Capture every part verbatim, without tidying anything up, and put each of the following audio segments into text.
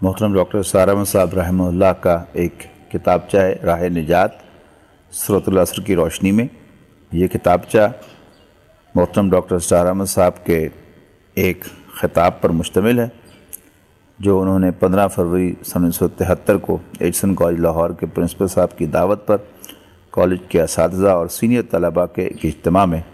محترم ڈاکٹر سارہ احمد صاحب رحمہ اللہ کا ایک کتابچہ ہے راہ نجات سورۃ العصر کی روشنی میں۔ یہ کتابچہ محترم ڈاکٹر سارہ احمد صاحب کے ایک خطاب پر مشتمل ہے جو انہوں نے پندرہ فروری سن انیس سو تہتر کو ایچسن کالج لاہور کے پرنسپل صاحب کی دعوت پر کالج کے اساتذہ اور سینئر طلباء کے ایک اجتماع میں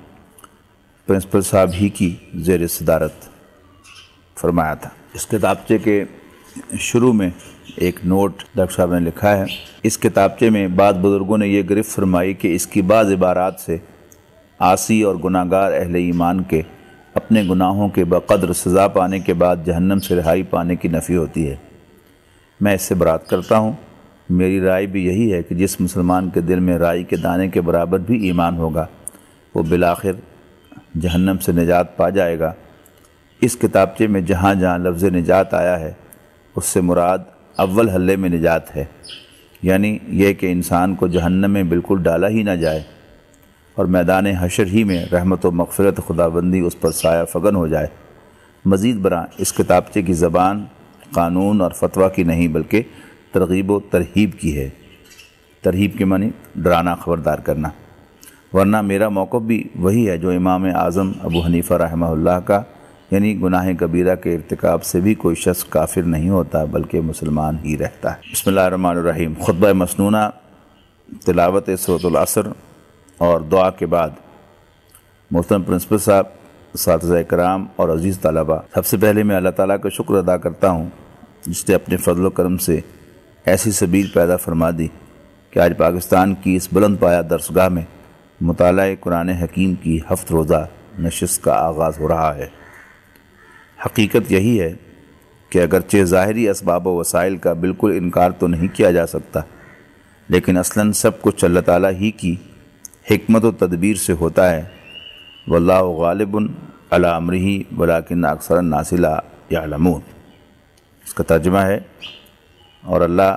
پرنسپل صاحب ہی کی زیر صدارت فرمایا تھا۔ اس کتابچے کے شروع میں ایک نوٹ ڈاکٹر صاحب نے لکھا ہے، اس کتابچے میں بعض بزرگوں نے یہ گرفت فرمائی کہ اس کی بعض عبارات سے عاصی اور گناہگار اہل ایمان کے اپنے گناہوں کے بقدر سزا پانے کے بعد جہنم سے رہائی پانے کی نفی ہوتی ہے۔ میں اس سے برات کرتا ہوں۔ میری رائے بھی یہی ہے کہ جس مسلمان کے دل میں رائی کے دانے کے برابر بھی ایمان ہوگا وہ بالآخر جہنم سے نجات پا جائے گا۔ اس کتابچے میں جہاں جہاں لفظ نجات آیا ہے اس سے مراد اول حلے میں نجات ہے، یعنی یہ کہ انسان کو جہنم میں بالکل ڈالا ہی نہ جائے اور میدان حشر ہی میں رحمت و مغفرت خداوندی اس پر سایہ فگن ہو جائے۔ مزید برآں اس کتابچے کی زبان قانون اور فتویٰ کی نہیں بلکہ ترغیب و ترہیب کی ہے۔ ترہیب کے معنی ڈرانا، خبردار کرنا، ورنہ میرا موقف بھی وہی ہے جو امام اعظم ابو حنیفہ رحمہ اللہ کا، یعنی گناہ کبیرہ کے ارتکاب سے بھی کوئی شخص کافر نہیں ہوتا بلکہ مسلمان ہی رہتا ہے۔ بسم اللہ الرحمن الرحیم۔ خطبہ مسنونہ، تلاوت سورۃ العصر اور دعا کے بعد محترم پرنسپل صاحب، اساتذہ کرام اور عزیز طلباء، سب سے پہلے میں اللہ تعالیٰ کا شکر ادا کرتا ہوں جس نے اپنے فضل و کرم سے ایسی سبیل پیدا فرما دی کہ آج پاکستان کی اس بلند پایہ درسگاہ میں مطالعہ قرآن حکیم کی ہفت روزہ نشست کا آغاز ہو رہا ہے۔ حقیقت یہی ہے کہ اگرچہ ظاہری اسباب و وسائل کا بالکل انکار تو نہیں کیا جا سکتا، لیکن اصلاً سب کچھ اللہ تعالیٰ ہی کی حکمت و تدبیر سے ہوتا ہے۔ واللہ غالب علی امرہ ولکن اکثر الناس لا یعلمون۔ اس کا ترجمہ ہے، اور اللہ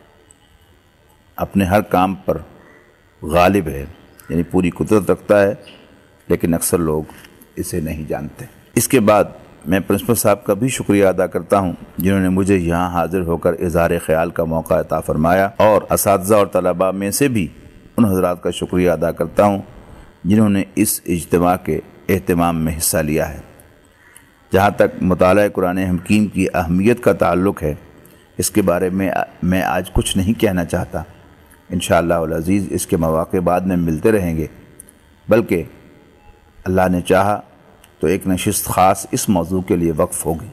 اپنے ہر کام پر غالب ہے، یعنی پوری قدرت رکھتا ہے، لیکن اکثر لوگ اسے نہیں جانتے۔ اس کے بعد میں پرنسپل صاحب کا بھی شکریہ ادا کرتا ہوں جنہوں نے مجھے یہاں حاضر ہو کر اظہار خیال کا موقع عطا فرمایا، اور اساتذہ اور طلباء میں سے بھی ان حضرات کا شکریہ ادا کرتا ہوں جنہوں نے اس اجتماع کے اہتمام میں حصہ لیا ہے۔ جہاں تک مطالعہ قرآن حکیم کی اہمیت کا تعلق ہے، اس کے بارے میں میں آج کچھ نہیں کہنا چاہتا۔ انشاءاللہ العزیز اس کے مواقع بعد میں ملتے رہیں گے، بلکہ اللہ نے چاہا تو ایک نشست خاص اس موضوع کے لیے وقف ہوگی۔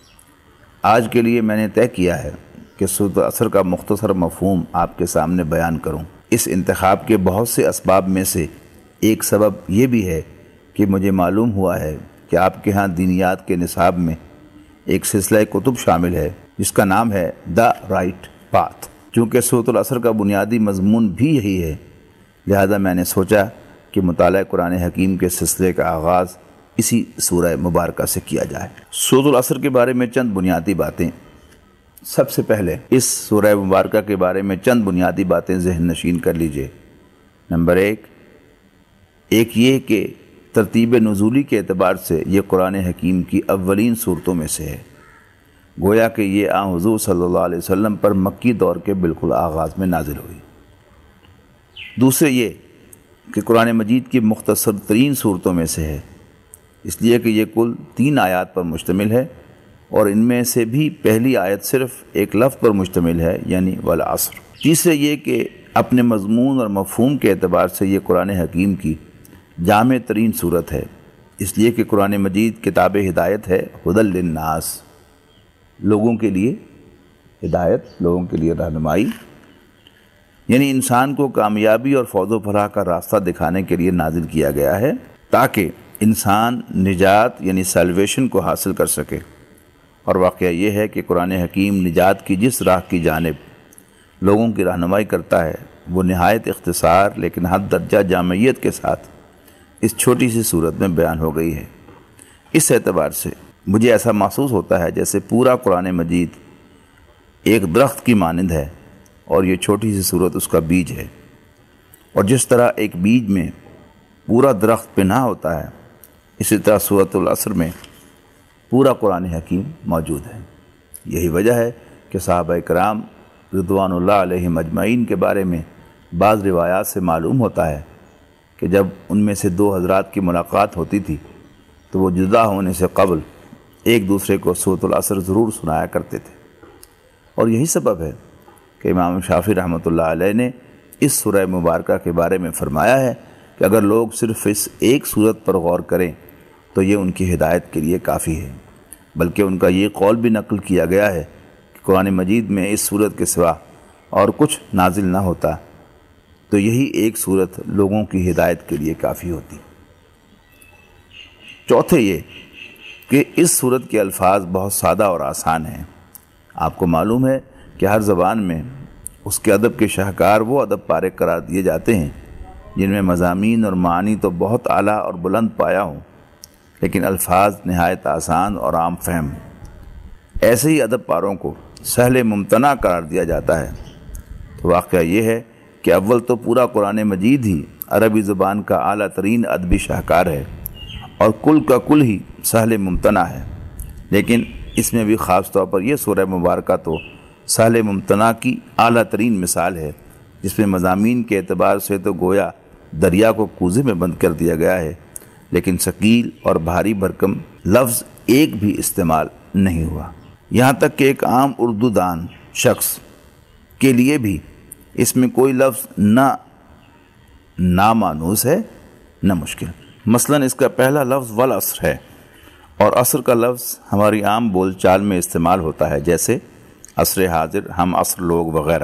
آج کے لیے میں نے طے کیا ہے کہ سورۃ العصر کا مختصر مفہوم آپ کے سامنے بیان کروں۔ اس انتخاب کے بہت سے اسباب میں سے ایک سبب یہ بھی ہے کہ مجھے معلوم ہوا ہے کہ آپ کے ہاں دینیات کے نصاب میں ایک سلسلہ کتب شامل ہے جس کا نام ہے دا رائٹ پاتھ۔ چونکہ سورۃ العصر کا بنیادی مضمون بھی یہی ہے، لہذا میں نے سوچا کہ مطالعہ قرآن حکیم کے سلسلے کا آغاز اسی سورہ مبارکہ سے کیا جائے۔ سورۃ العصر کے بارے میں چند بنیادی باتیں۔ سب سے پہلے اس سورہ مبارکہ کے بارے میں چند بنیادی باتیں ذہن نشین کر لیجئے۔ نمبر ایک ایک یہ کہ ترتیب نزولی کے اعتبار سے یہ قرآن حکیم کی اولین صورتوں میں سے ہے، گویا کہ یہ آن حضور صلی اللہ علیہ وسلم پر مکی دور کے بالکل آغاز میں نازل ہوئی۔ دوسرے یہ کہ قرآن مجید کی مختصر ترین صورتوں میں سے ہے، اس لیے کہ یہ کل تین آیات پر مشتمل ہے، اور ان میں سے بھی پہلی آیت صرف ایک لفظ پر مشتمل ہے، یعنی والعصر۔ تیسرے یہ کہ اپنے مضمون اور مفہوم کے اعتبار سے یہ قرآن حکیم کی جامع ترین صورت ہے، اس لیے کہ قرآن مجید کتاب ہدایت ہے، ھدی للناس، لوگوں کے لیے ہدایت، لوگوں کے لیے رہنمائی، یعنی انسان کو کامیابی اور فوز و فلاح کا راستہ دکھانے کے لیے نازل کیا گیا ہے تاکہ انسان نجات یعنی سیلویشن کو حاصل کر سکے۔ اور واقعہ یہ ہے کہ قرآن حکیم نجات کی جس راہ کی جانب لوگوں کی رہنمائی کرتا ہے وہ نہایت اختصار لیکن حد درجہ جامعیت کے ساتھ اس چھوٹی سی صورت میں بیان ہو گئی ہے۔ اس اعتبار سے مجھے ایسا محسوس ہوتا ہے جیسے پورا قرآن مجید ایک درخت کی مانند ہے اور یہ چھوٹی سی صورت اس کا بیج ہے، اور جس طرح ایک بیج میں پورا درخت پنہا ہوتا ہے، اسی طرح سورۃ العصر میں پورا قرآن حکیم موجود ہے۔ یہی وجہ ہے کہ صحابہ کرام رضوان اللہ علیہم اجمعین کے بارے میں بعض روایات سے معلوم ہوتا ہے کہ جب ان میں سے دو حضرات کی ملاقات ہوتی تھی تو وہ جدا ہونے سے قبل ایک دوسرے کو سورۃ العصر ضرور سنایا کرتے تھے، اور یہی سبب ہے کہ امام شافعی رحمۃ اللہ علیہ نے اس سورہ مبارکہ کے بارے میں فرمایا ہے کہ اگر لوگ صرف اس ایک سورت پر غور کریں تو یہ ان کی ہدایت کے لیے کافی ہے، بلکہ ان کا یہ قول بھی نقل کیا گیا ہے کہ قرآن مجید میں اس سورت کے سوا اور کچھ نازل نہ ہوتا تو یہی ایک سورت لوگوں کی ہدایت کے لیے کافی ہوتی۔ چوتھے یہ کہ اس سورت کے الفاظ بہت سادہ اور آسان ہیں۔ آپ کو معلوم ہے کہ ہر زبان میں اس کے ادب کے شاہکار وہ ادب پارے قرار دیے جاتے ہیں جن میں مضامین اور معانی تو بہت اعلیٰ اور بلند پایا ہوں، لیکن الفاظ نہایت آسان اور عام فہم ہیں۔ ایسے ہی ادب پاروں کو سہل ممتنع قرار دیا جاتا ہے۔ تو واقعہ یہ ہے کہ اول تو پورا قرآن مجید ہی عربی زبان کا اعلیٰ ترین ادبی شاہکار ہے اور کل کا کل ہی سہل ممتنع ہے، لیکن اس میں بھی خاص طور پر یہ سورہ مبارکہ تو سہل ممتنع کی اعلیٰ ترین مثال ہے، جس میں مضامین کے اعتبار سے تو گویا دریا کو کوزے میں بند کر دیا گیا ہے، لیکن ثقیل اور بھاری بھرکم لفظ ایک بھی استعمال نہیں ہوا، یہاں تک کہ ایک عام اردو دان شخص کے لیے بھی اس میں کوئی لفظ نہ نامانوس ہے نہ مشکل۔ مثلا اس کا پہلا لفظ والعصر ہے، اور عصر کا لفظ ہماری عام بول چال میں استعمال ہوتا ہے، جیسے عصر حاضر، ہم عصر لوگ وغیرہ۔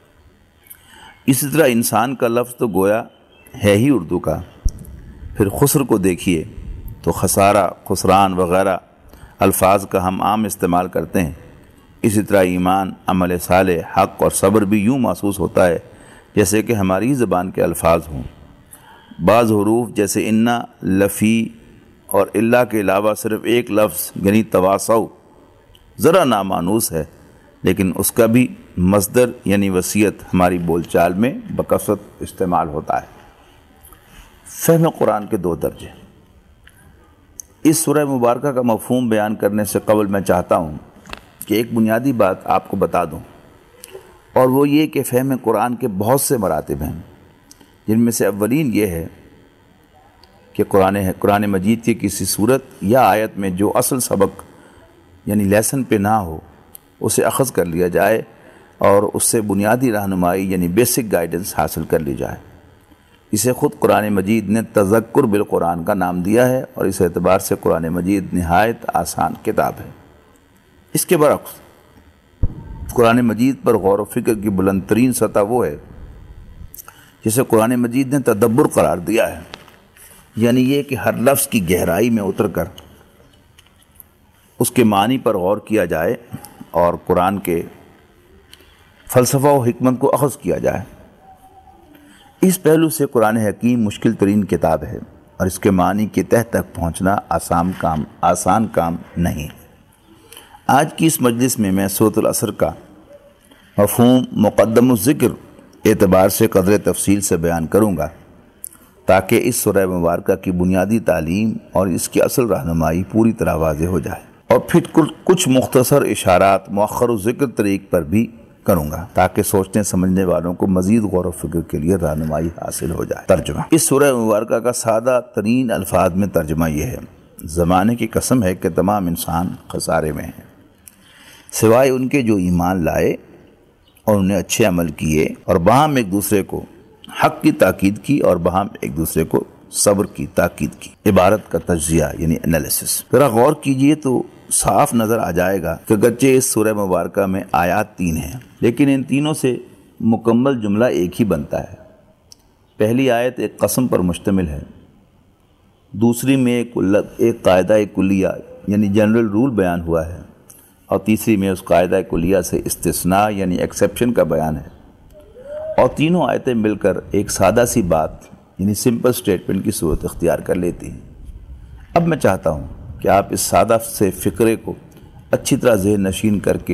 اسی طرح انسان کا لفظ تو گویا ہے ہی اردو کا۔ پھر خسر کو دیکھیے تو خسارہ، خسران وغیرہ الفاظ کا ہم عام استعمال کرتے ہیں۔ اسی طرح ایمان، عمل صالح، حق اور صبر بھی یوں محسوس ہوتا ہے جیسے کہ ہماری زبان کے الفاظ ہوں۔ بعض حروف جیسے انا، لفی اور اللہ کے علاوہ صرف ایک لفظ یعنی تواصو ذرا نامانوس ہے، لیکن اس کا بھی مصدر یعنی وصیت ہماری بول چال میں بکثرت استعمال ہوتا ہے۔ فہم قرآن کے دو درجے۔ اس سورہ مبارکہ کا مفہوم بیان کرنے سے قبل میں چاہتا ہوں کہ ایک بنیادی بات آپ کو بتا دوں، اور وہ یہ کہ فہم قرآن کے بہت سے مراتب ہیں، جن میں سے اولین یہ ہے کہ قرآن قرآن مجید کی کسی صورت یا آیت میں جو اصل سبق یعنی لیسن پہ نہ ہو اسے اخذ کر لیا جائے اور اس سے بنیادی رہنمائی یعنی بیسک گائیڈنس حاصل کر لی جائے۔ اسے خود قرآن مجید نے تذکر بالقرآن کا نام دیا ہے، اور اس اعتبار سے قرآن مجید نہایت آسان کتاب ہے۔ اس کے برعکس قرآن مجید پر غور و فکر کی بلند ترین سطح وہ ہے جسے قرآن مجید نے تدبر قرار دیا ہے، یعنی یہ کہ ہر لفظ کی گہرائی میں اتر کر اس کے معنی پر غور کیا جائے اور قرآن کے فلسفہ و حکمت کو اخذ کیا جائے۔ اس پہلو سے قرآن حکیم مشکل ترین کتاب ہے، اور اس کے معنی کی تہ تک پہنچنا آسان کام آسان کام نہیں۔ آج کی اس مجلس میں میں سورۃ العصر کا مفہوم مقدم الذکر اعتبار سے قدر تفصیل سے بیان کروں گا، تاکہ اس سورہ مبارکہ کی بنیادی تعلیم اور اس کی اصل رہنمائی پوری طرح واضح ہو جائے، اور پھر کچھ مختصر اشارات مؤخر و ذکر طریق پر بھی کروں گا تاکہ سوچنے سمجھنے والوں کو مزید غور و فکر کے لیے رہنمائی حاصل ہو جائے۔ ترجمہ۔ اس سورہ مبارکہ کا سادہ ترین الفاظ میں ترجمہ یہ ہے: زمانے کی قسم ہے کہ تمام انسان خسارے میں ہیں، سوائے ان کے جو ایمان لائے اور انہیں اچھے عمل کیے اور باہم ایک دوسرے کو حق کی تاکید کی اور باہم ایک دوسرے کو صبر کی تاکید کی۔ عبارت کا تجزیہ یعنی انالیسس۔ ذرا غور کیجئے تو صاف نظر آ جائے گا کہ گرچہ اس سورہ مبارکہ میں آیات تین ہیں، لیکن ان تینوں سے مکمل جملہ ایک ہی بنتا ہے۔ پہلی آیت ایک قسم پر مشتمل ہے، دوسری میں ایک ایک قاعدہ کلیہ یعنی جنرل رول بیان ہوا ہے، اور تیسری میں اس قاعدہ کلیہ سے استثناء یعنی ایکسیپشن کا بیان ہے، اور تینوں آیتیں مل کر ایک سادہ سی بات یعنی سمپل سٹیٹمنٹ کی صورت اختیار کر لیتی ہیں۔ اب میں چاہتا ہوں کہ آپ اس سادہ سے فکرے کو اچھی طرح ذہن نشین کر کے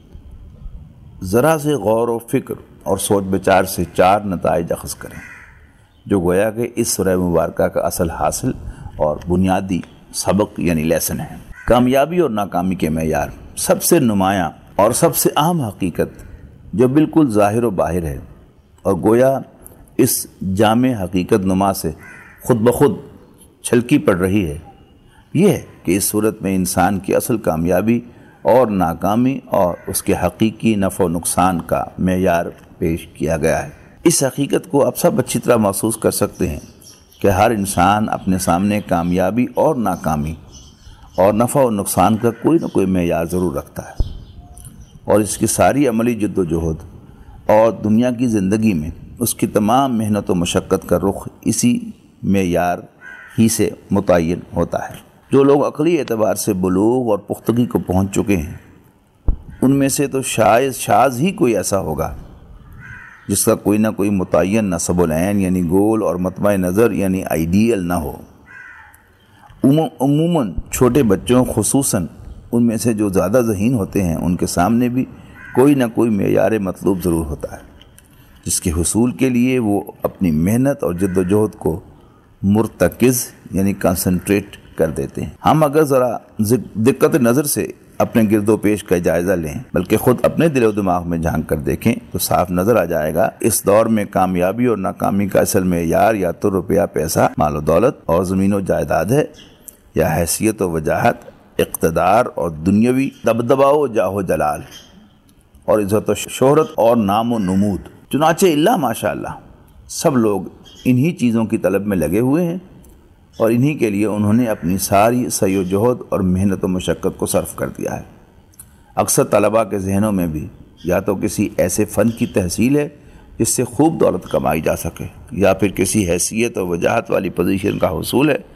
ذرا سے غور و فکر اور سوچ بچار سے چار نتائج اخذ کریں، جو گویا کہ اس سورہ مبارکہ کا اصل حاصل اور بنیادی سبق یعنی لیسن ہے۔ کامیابی اور ناکامی کے معیار۔ سب سے نمایاں اور سب سے اہم حقیقت جو بالکل ظاہر و باہر ہے اور گویا اس جامع حقیقت نما سے خود بخود چھلکی پڑ رہی ہے، یہ ہے کہ اس صورت میں انسان کی اصل کامیابی اور ناکامی اور اس کے حقیقی نفع و نقصان کا معیار پیش کیا گیا ہے۔ اس حقیقت کو آپ سب اچھی طرح محسوس کر سکتے ہیں کہ ہر انسان اپنے سامنے کامیابی اور ناکامی اور نفع و نقصان کا کوئی نہ کوئی معیار ضرور رکھتا ہے، اور اس کی ساری عملی جد و جہد اور دنیا کی زندگی میں اس کی تمام محنت و مشقت کا رخ اسی معیار ہی سے متعین ہوتا ہے۔ جو لوگ عقلی اعتبار سے بلوغ اور پختگی کو پہنچ چکے ہیں، ان میں سے تو شاید شاذ ہی کوئی ایسا ہوگا جس کا کوئی نہ کوئی متعین نصب العین یعنی گول اور مطمع نظر یعنی آئیڈیل نہ ہو۔ عموماً چھوٹے بچوں خصوصاً ان میں سے جو زیادہ ذہین ہوتے ہیں، ان کے سامنے بھی کوئی نہ کوئی معیار مطلوب ضرور ہوتا ہے جس کے حصول کے لیے وہ اپنی محنت اور جد و جہد کو مرتکز یعنی کنسنٹریٹ کر دیتے ہیں۔ ہم اگر ذرا دقت نظر سے اپنے گرد و پیش کا جائزہ لیں، بلکہ خود اپنے دل و دماغ میں جھانک کر دیکھیں، تو صاف نظر آ جائے گا اس دور میں کامیابی اور ناکامی کا اصل معیار یا تو روپیہ پیسہ، مال و دولت اور زمین و جائیداد ہے، یا حیثیت و وجاہت، اقتدار اور دنیاوی دبدبا و جاہ و جلال اور عزت و شہرت اور نام و نمود۔ چنانچہ اللہ ماشاء اللہ سب لوگ انہی چیزوں کی طلب میں لگے ہوئے ہیں، اور انہی کے لیے انہوں نے اپنی ساری سعی و جہد اور محنت و مشقت کو صرف کر دیا ہے۔ اکثر طلباء کے ذہنوں میں بھی یا تو کسی ایسے فن کی تحصیل ہے جس سے خوب دولت کمائی جا سکے، یا پھر کسی حیثیت و وجاہت والی پوزیشن کا حصول ہے،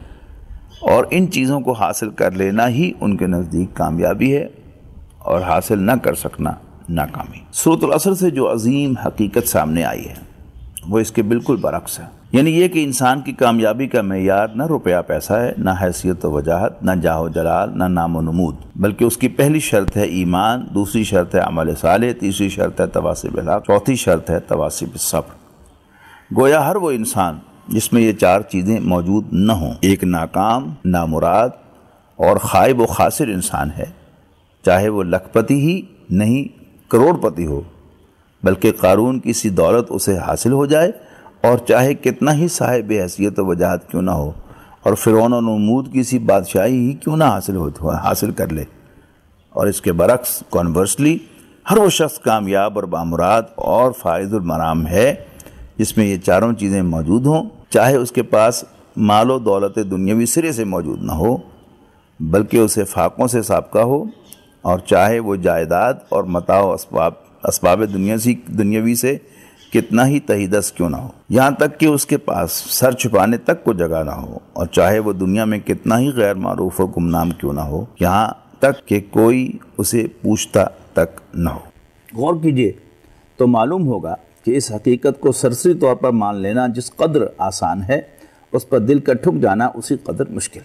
اور ان چیزوں کو حاصل کر لینا ہی ان کے نزدیک کامیابی ہے، اور حاصل نہ کر سکنا ناکامی۔ سورۃ العصر سے جو عظیم حقیقت سامنے آئی ہے وہ اس کے بالکل برعکس ہے، یعنی یہ کہ انسان کی کامیابی کا معیار نہ روپیہ پیسہ ہے، نہ حیثیت و وجاہت، نہ جاہ و جلال، نہ نام و نمود، بلکہ اس کی پہلی شرط ہے ایمان، دوسری شرط ہے عمل صالح، تیسری شرط ہے تواصی بالحق، چوتھی شرط ہے تواصی بالصبر۔ گویا ہر وہ انسان جس میں یہ چار چیزیں موجود نہ ہوں ایک ناکام، نامراد اور خائب و خاسر انسان ہے، چاہے وہ لکھ پتی ہی نہیں کروڑ پتی ہو، بلکہ قارون کی سی دولت اسے حاصل ہو جائے، اور چاہے کتنا ہی صاحب حیثیت و وجاہت کیوں نہ ہو، اور فرعون و نمرود کی سی بادشاہی ہی کیوں نہ حاصل ہو حاصل کر لے۔ اور اس کے برعکس کانورسلی ہر وہ شخص کامیاب اور بامراد اور فائز المرام ہے جس میں یہ چاروں چیزیں موجود ہوں، چاہے اس کے پاس مال و دولت دنیاوی سرے سے موجود نہ ہو بلکہ اسے فاقوں سے سابقہ ہو، اور چاہے وہ جائیداد اور متاع و اسباب اسباب دنیاوی سے کتنا ہی تہیدست کیوں نہ ہو، یہاں تک کہ اس کے پاس سر چھپانے تک کو جگہ نہ ہو، اور چاہے وہ دنیا میں کتنا ہی غیر معروف اور گمنام کیوں نہ ہو، یہاں تک کہ کوئی اسے پوچھتا تک نہ ہو۔ غور کیجئے تو معلوم ہوگا کہ اس حقیقت کو سرسری طور پر مان لینا جس قدر آسان ہے، اس پر دل کا ٹھک جانا اسی قدر مشکل۔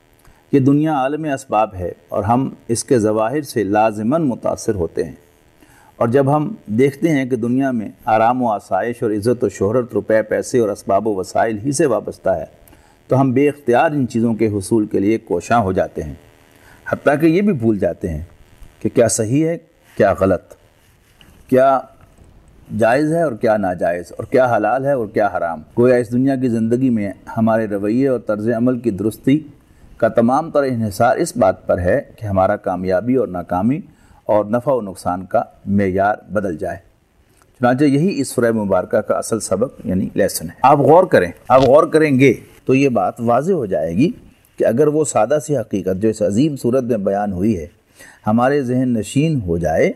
یہ دنیا عالم اسباب ہے، اور ہم اس کے ظواہر سے لازماً متاثر ہوتے ہیں، اور جب ہم دیکھتے ہیں کہ دنیا میں آرام و آسائش اور عزت و شہرت روپے پیسے اور اسباب و وسائل ہی سے وابستہ ہے، تو ہم بے اختیار ان چیزوں کے حصول کے لیے کوشاں ہو جاتے ہیں، حتیٰ کہ یہ بھی بھول جاتے ہیں کہ کیا صحیح ہے، کیا غلط، کیا جائز ہے اور کیا ناجائز، اور کیا حلال ہے اور کیا حرام۔ گویا اس دنیا کی زندگی میں ہمارے رویے اور طرز عمل کی درستی کا تمام تر انحصار اس بات پر ہے کہ ہمارا کامیابی اور ناکامی اور نفع و نقصان کا معیار بدل جائے۔ چنانچہ یہی اس سورہ مبارکہ کا اصل سبق یعنی لیسن ہے۔ آپ غور کریں آپ غور کریں گے تو یہ بات واضح ہو جائے گی کہ اگر وہ سادہ سی حقیقت جو اس عظیم صورت میں بیان ہوئی ہے ہمارے ذہن نشین ہو جائے،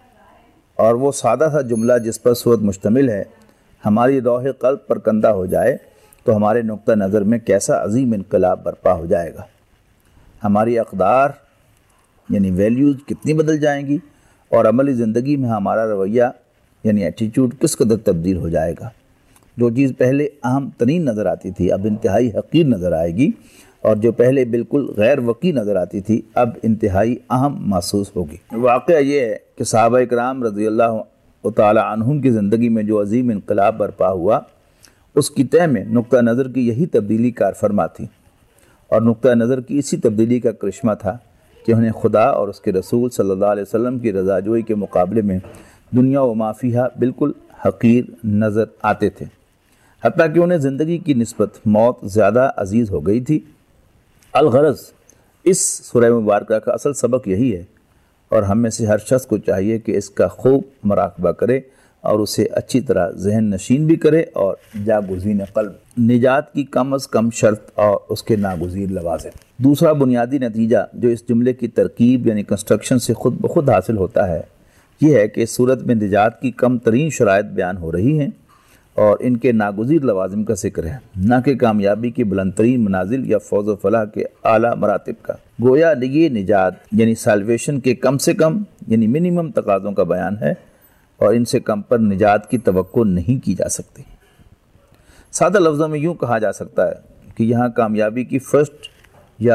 اور وہ سادہ سا جملہ جس پر صورت مشتمل ہے ہماری روح قلب پر کندہ ہو جائے، تو ہمارے نقطہ نظر میں کیسا عظیم انقلاب برپا ہو جائے گا۔ ہماری اقدار یعنی ویلیوز کتنی بدل جائیں گی، اور عملی زندگی میں ہمارا رویہ یعنی ایٹیٹیوڈ کس قدر تبدیل ہو جائے گا۔ جو چیز پہلے اہم ترین نظر آتی تھی اب انتہائی حقیر نظر آئے گی، اور جو پہلے بالکل غیر وقی نظر آتی تھی اب انتہائی اہم محسوس ہوگی۔ واقعہ یہ ہے کہ صحابہ اکرام رضی اللہ تعالی عنہم کی زندگی میں جو عظیم انقلاب برپا ہوا، اس کی تہ میں نقطہ نظر کی یہی تبدیلی کار فرما تھی، اور نقطہ نظر کی اسی تبدیلی کا کرشمہ تھا کہ انہیں خدا اور اس کے رسول صلی اللہ علیہ وسلم کی رضا جوئی کے مقابلے میں دنیا و ما فیہا بالکل حقیر نظر آتے تھے، حتیٰ کہ انہیں زندگی کی نسبت موت زیادہ عزیز ہو گئی تھی۔ الغرض اس سورہ مبارکہ کا اصل سبق یہی ہے، اور ہم میں سے ہر شخص کو چاہیے کہ اس کا خوب مراقبہ کرے اور اسے اچھی طرح ذہن نشین بھی کرے اور جاگزین قلب۔ نجات کی کم از کم شرط اور اس کے ناگزیر لوازم۔ دوسرا بنیادی نتیجہ جو اس جملے کی ترکیب یعنی کنسٹرکشن سے خود بخود حاصل ہوتا ہے، یہ ہے کہ اس صورت میں نجات کی کم ترین شرائط بیان ہو رہی ہیں اور ان کے ناگزیر لوازم کا ذکر ہے، نہ کہ کامیابی کی بلند ترین منازل یا فوز و فلاح کے اعلیٰ مراتب کا۔ گویا یہ نجات یعنی سالویشن کے کم سے کم یعنی منیمم تقاضوں کا بیان ہے، اور ان سے کم پر نجات کی توقع نہیں کی جا سکتی۔ سادہ لفظوں میں یوں کہا جا سکتا ہے کہ یہاں کامیابی کی فرسٹ یا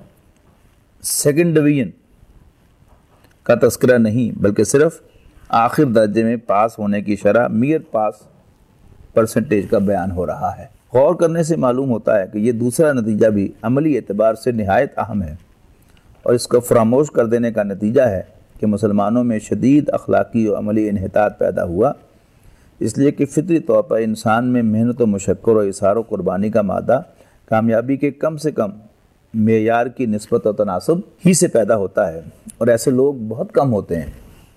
سیکنڈ ڈویژن کا تذکرہ نہیں، بلکہ صرف آخر درجے میں پاس ہونے کی شرح میئر پاس پرسنٹیج کا بیان ہو رہا ہے۔ غور کرنے سے معلوم ہوتا ہے کہ یہ دوسرا نتیجہ بھی عملی اعتبار سے نہایت اہم ہے، اور اس کو فراموش کر دینے کا نتیجہ ہے کہ مسلمانوں میں شدید اخلاقی و عملی انحطاط پیدا ہوا، اس لیے کہ فطری طور پر انسان میں محنت و مشقت و اظہار و قربانی کا مادہ کامیابی کے کم سے کم معیار کی نسبت و تناسب ہی سے پیدا ہوتا ہے، اور ایسے لوگ بہت کم ہوتے ہیں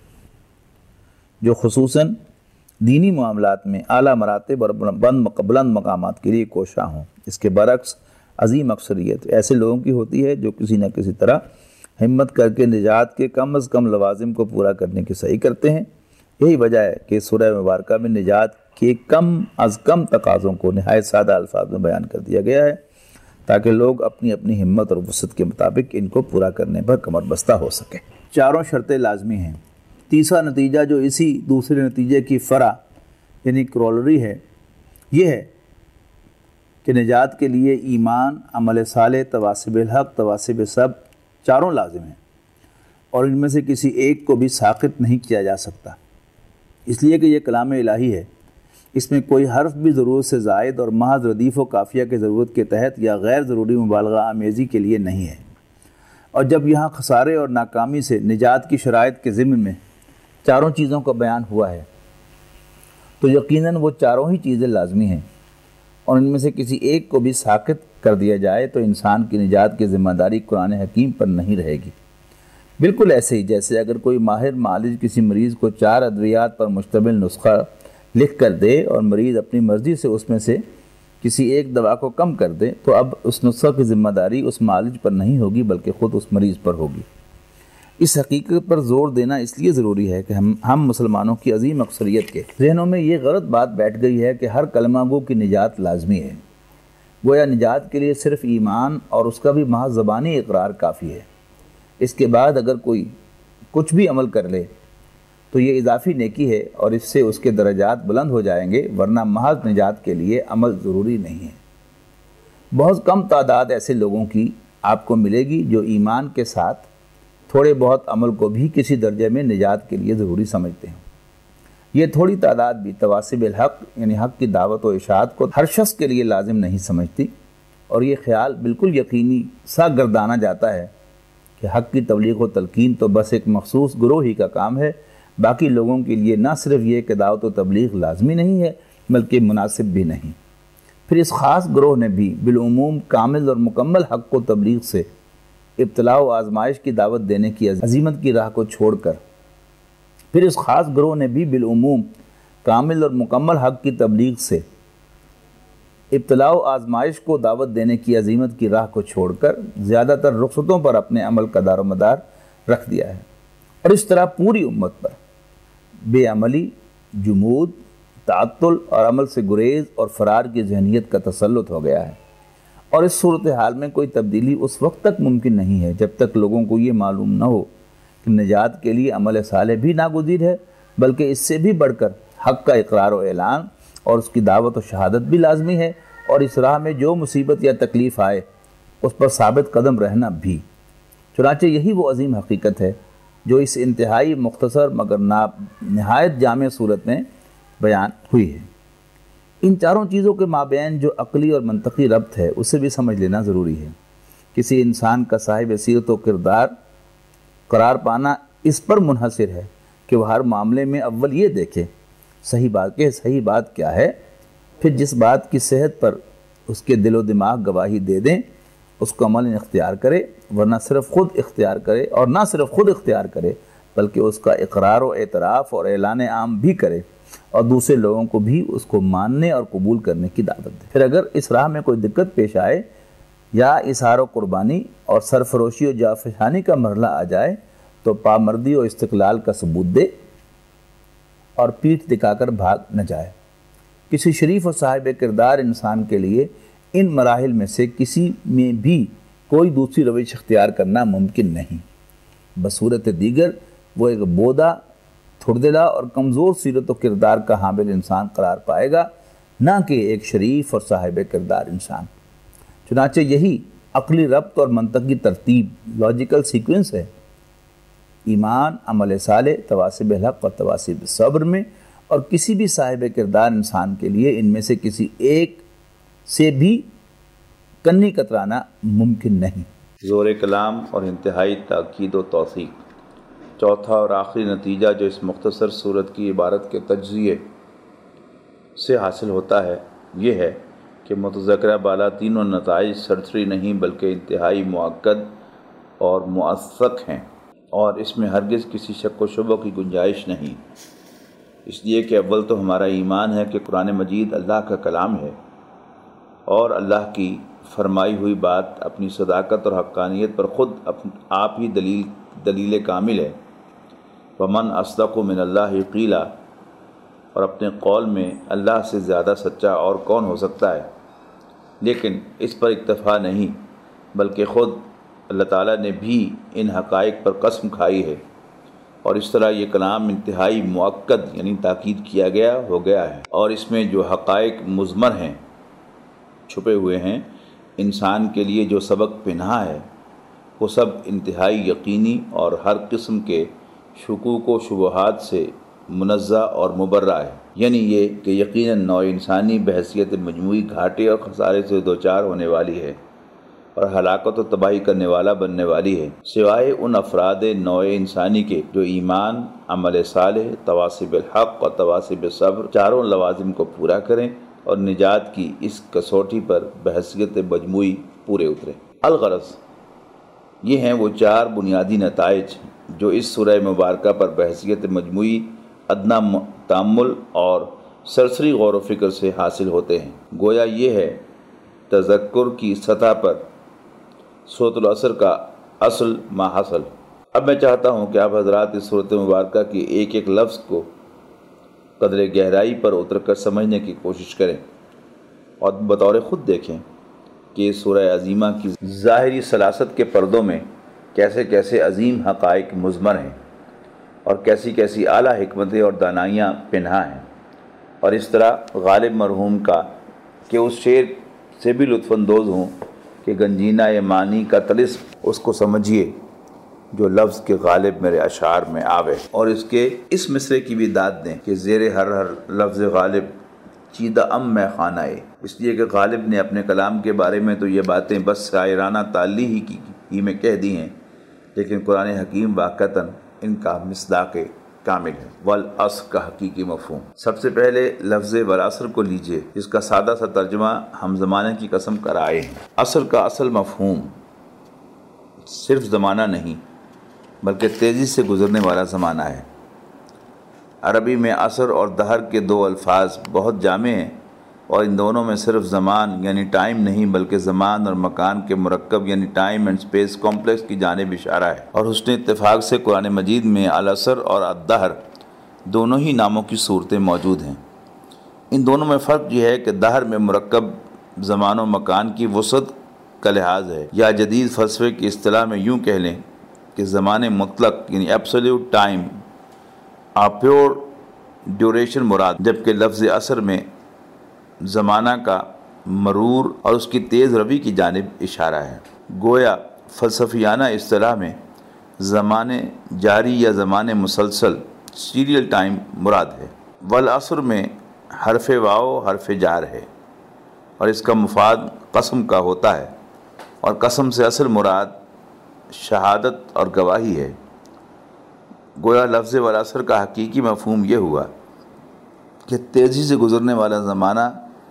جو خصوصاً دینی معاملات میں اعلیٰ مراتب اور بلند مقامات کے لیے کوشاں ہوں۔ اس کے برعکس عظیم اکثریت ایسے لوگوں کی ہوتی ہے جو کسی نہ کسی طرح ہمت کر کے نجات کے کم از کم لوازم کو پورا کرنے کی سعی کرتے ہیں۔ یہی وجہ ہے کہ سورہ مبارکہ میں نجات کے کم از کم تقاضوں کو نہایت سادہ الفاظ میں بیان کر دیا گیا ہے، تاکہ لوگ اپنی اپنی ہمت اور وسعت کے مطابق ان کو پورا کرنے پر کمر بستہ ہو سکیں۔ چاروں شرطیں لازمی ہیں۔ تیسرا نتیجہ جو اسی دوسرے نتیجے کی فرع یعنی کرولری ہے، یہ ہے کہ نجات کے لیے ایمان، عمل صالح، تواسب الحق، تواسب صبر چاروں لازم ہیں، اور ان میں سے کسی ایک کو بھی ساقط نہیں کیا جا سکتا، اس لیے کہ یہ کلام الہی ہے۔ اس میں کوئی حرف بھی ضرورت سے زائد اور محض ردیف و قافیہ کی ضرورت کے تحت یا غیر ضروری مبالغہ آمیزی کے لیے نہیں ہے۔ اور جب یہاں خسارے اور ناکامی سے نجات کی شرائط کے ضمن میں چاروں چیزوں کا بیان ہوا ہے، تو یقیناً وہ چاروں ہی چیزیں لازمی ہیں، اور ان میں سے کسی ایک کو بھی ساقط کر دیا جائے تو انسان کی نجات کی ذمہ داری قرآن حکیم پر نہیں رہے گی۔ بالکل ایسے ہی جیسے اگر کوئی ماہر معالج کسی مریض کو چار ادویات پر مشتمل نسخہ لکھ کر دے اور مریض اپنی مرضی سے اس میں سے کسی ایک دوا کو کم کر دے، تو اب اس نسخہ کی ذمہ داری اس معالج پر نہیں ہوگی بلکہ خود اس مریض پر ہوگی۔ اس حقیقت پر زور دینا اس لیے ضروری ہے کہ ہم ہم مسلمانوں کی عظیم اکثریت کے ذہنوں میں یہ غلط بات بیٹھ گئی ہے کہ ہر کلمہ گو کی نجات لازمی ہے، گویا نجات کے لیے صرف ایمان اور اس کا بھی محض زبانی اقرار کافی ہے۔ اس کے بعد اگر کوئی کچھ بھی عمل کر لے تو یہ اضافی نیکی ہے اور اس سے اس کے درجات بلند ہو جائیں گے، ورنہ محض نجات کے لیے عمل ضروری نہیں ہے۔ بہت کم تعداد ایسے لوگوں کی آپ کو ملے گی جو ایمان کے ساتھ تھوڑے بہت عمل کو بھی کسی درجے میں نجات کے لیے ضروری سمجھتے ہیں۔ یہ تھوڑی تعداد بھی تواسب الحق یعنی حق کی دعوت و اشاعت کو ہر شخص کے لیے لازم نہیں سمجھتی، اور یہ خیال بالکل یقینی سا گردانا جاتا ہے کہ حق کی تبلیغ و تلقین تو بس ایک مخصوص گروہ ہی کا کام ہے، باقی لوگوں کے لیے نہ صرف یہ کہ دعوت و تبلیغ لازمی نہیں ہے بلکہ مناسب بھی نہیں۔ پھر اس خاص گروہ نے بھی بالعموم کامل اور مکمل حق و تبلیغ سے ابتلاء و آزمائش کی دعوت دینے کی عزیمت کی راہ کو چھوڑ کر پھر اس خاص گروہ نے بھی بالعموم کامل اور مکمل حق کی تبلیغ سے ابتلاء و آزمائش کو دعوت دینے کی عزیمت کی راہ کو چھوڑ کر زیادہ تر رخصتوں پر اپنے عمل کا دار و مدار رکھ دیا ہے، اور اس طرح پوری امت پر بے عملی، جمود، تعطل اور عمل سے گریز اور فرار کی ذہنیت کا تسلط ہو گیا ہے۔ اور اس صورتحال میں کوئی تبدیلی اس وقت تک ممکن نہیں ہے جب تک لوگوں کو یہ معلوم نہ ہو کہ نجات کے لیے عمل صالح بھی ناگزیر ہے، بلکہ اس سے بھی بڑھ کر حق کا اقرار و اعلان اور اس کی دعوت و شہادت بھی لازمی ہے، اور اس راہ میں جو مصیبت یا تکلیف آئے اس پر ثابت قدم رہنا بھی۔ چنانچہ یہی وہ عظیم حقیقت ہے جو اس انتہائی مختصر مگر نہایت جامع صورت میں بیان ہوئی ہے۔ ان چاروں چیزوں کے مابین جو عقلی اور منطقی ربط ہے اسے بھی سمجھ لینا ضروری ہے۔ کسی انسان کا صاحب سیرت و کردار قرار پانا اس پر منحصر ہے کہ وہ ہر معاملے میں اول یہ دیکھے صحیح بات کہ صحیح بات کیا ہے، پھر جس بات کی صحت پر اس کے دل و دماغ گواہی دے دیں اس کو عمل اختیار کرے، ورنہ صرف خود اختیار کرے اور نہ صرف خود اختیار کرے بلکہ اس کا اقرار و اعتراف اور اعلان عام بھی کرے اور دوسرے لوگوں کو بھی اس کو ماننے اور قبول کرنے کی دعوت دے۔ پھر اگر اس راہ میں کوئی دقت پیش آئے یا اظہار و قربانی اور سرفروشی و جافشانی کا مرحلہ آ جائے تو پامردی و استقلال کا ثبوت دے اور پیٹھ دکھا کر بھاگ نہ جائے۔ کسی شریف و صاحب کردار انسان کے لیے ان مراحل میں سے کسی میں بھی کوئی دوسری روش اختیار کرنا ممکن نہیں۔ بصورت دیگر وہ ایک بودا، تھردلا اور کمزور سیرت و کردار کا حامل انسان قرار پائے گا، نہ کہ ایک شریف اور صاحب کردار انسان۔ چنانچہ یہی عقلی ربط اور منطقی ترتیب، لاجیکل سیکوینس ہے ایمان، عمل صالح، تواصب الحق اور تواصب صبر میں، اور کسی بھی صاحب کردار انسان کے لیے ان میں سے کسی ایک سے بھی کنی کترانا ممکن نہیں۔ زور کلام اور انتہائی تاکید و توثیق۔ چوتھا اور آخری نتیجہ جو اس مختصر صورت کی عبارت کے تجزیے سے حاصل ہوتا ہے یہ ہے کہ متذکرہ بالا تینوں نتائج سرسری نہیں بلکہ انتہائی مؤکد اور موثق ہیں، اور اس میں ہرگز کسی شک و شبہ کی گنجائش نہیں، اس لیے کہ اول تو ہمارا ایمان ہے کہ قرآن مجید اللہ کا کلام ہے اور اللہ کی فرمائی ہوئی بات اپنی صداقت اور حقانیت پر خود آپ ہی دلیل دلیل کامل ہے۔ ومن اصدق من اللہ قیلا، اور اپنے قول میں اللہ سے زیادہ سچا اور کون ہو سکتا ہے۔ لیکن اس پر اکتفا نہیں بلکہ خود اللہ تعالیٰ نے بھی ان حقائق پر قسم کھائی ہے، اور اس طرح یہ کلام انتہائی مؤکد یعنی تاکید کیا گیا ہو گیا ہے، اور اس میں جو حقائق مضمر ہیں، چھپے ہوئے ہیں، انسان کے لیے جو سبق پنہا ہے وہ سب انتہائی یقینی اور ہر قسم کے شکوک و شبہات سے منزہ اور مبرہ ہے۔ یعنی یہ کہ یقیناً نوع انسانی بحیثیت مجموعی گھاٹے اور خسارے سے دوچار ہونے والی ہے اور ہلاکت و تباہی کرنے والا بننے والی ہے، سوائے ان افراد نوع انسانی کے جو ایمان، عمل صالح، تواصب الحق اور تواصب صبر چاروں لوازم کو پورا کریں اور نجات کی اس کسوٹی پر بحیثیت مجموعی پورے اتریں۔ الغرض یہ ہیں وہ چار بنیادی نتائج جو اس سورہ مبارکہ پر بحیثیت مجموعی ادنا تأمل اور سرسری غور و فکر سے حاصل ہوتے ہیں۔ گویا یہ ہے تذکر کی سطح پر سورۃ العصر کا اصل ما حصل۔ اب میں چاہتا ہوں کہ آپ حضرات اس سورۃ مبارکہ کے ایک ایک لفظ کو قدر گہرائی پر اتر کر سمجھنے کی کوشش کریں اور بطور خود دیکھیں کہ سورہ عظیمہ کی ظاہری سلاست کے پردوں میں کیسے کیسے عظیم حقائق مضمر ہیں اور کیسی کیسی اعلیٰ حکمتیں اور دانائیاں پنہا ہیں، اور اس طرح غالب مرحوم کا کہ اس شعر سے بھی لطف اندوز ہوں کہ گنجینہ معنی کا طلسم اس کو سمجھیے جو لفظ کے غالب میرے اشعار میں آوے، اور اس کے اس مصرے کی بھی داد دیں کہ زیر ہر ہر لفظ غالب چیدہ ام میں خانہ ہے، اس لیے کہ غالب نے اپنے کلام کے بارے میں تو یہ باتیں بس شاعرانہ تعلی ہی کی ہی میں کہہ دی ہیں، لیکن قرآن حکیم واقعتاً ان کا مصداق کامل ہے۔ والعصر کا حقیقی مفہوم۔ سب سے پہلے لفظ والعصر کو لیجئے، جس کا سادہ سا ترجمہ ہم زمانے کی قسم کر آئے ہیں۔ عصر کا اصل مفہوم صرف زمانہ نہیں بلکہ تیزی سے گزرنے والا زمانہ ہے۔ عربی میں عصر اور دہر کے دو الفاظ بہت جامع ہیں، اور ان دونوں میں صرف زمان یعنی ٹائم نہیں بلکہ زمان اور مکان کے مرکب یعنی ٹائم اینڈ اسپیس کمپلیکس کی جانب اشارہ ہے، اور حسن اتفاق سے قرآن مجید میں العصر اور الدہر دونوں ہی ناموں کی صورتیں موجود ہیں۔ ان دونوں میں فرق یہ ہے کہ دہر میں مرکب زمان و مکان کی وسعت کا لحاظ ہے، یا جدید فلسفے کی اصطلاح میں یوں کہہ لیں کہ زمان مطلق یعنی ایبسلیوٹ ٹائم آ پیور ڈیوریشن مراد، جبکہ لفظ عصر میں زمانہ کا مرور اور اس کی تیز روی کی جانب اشارہ ہے۔ گویا فلسفیانہ اصطلاح میں زمان جاری یا زمان مسلسل سیریل ٹائم مراد ہے۔ والعصر میں حرف واو حرف جار ہے اور اس کا مفاد قسم کا ہوتا ہے، اور قسم سے اصل مراد شہادت اور گواہی ہے، گویا لفظ والعصر کا حقیقی مفہوم یہ ہوا کہ تیزی سے گزرنے والا زمانہ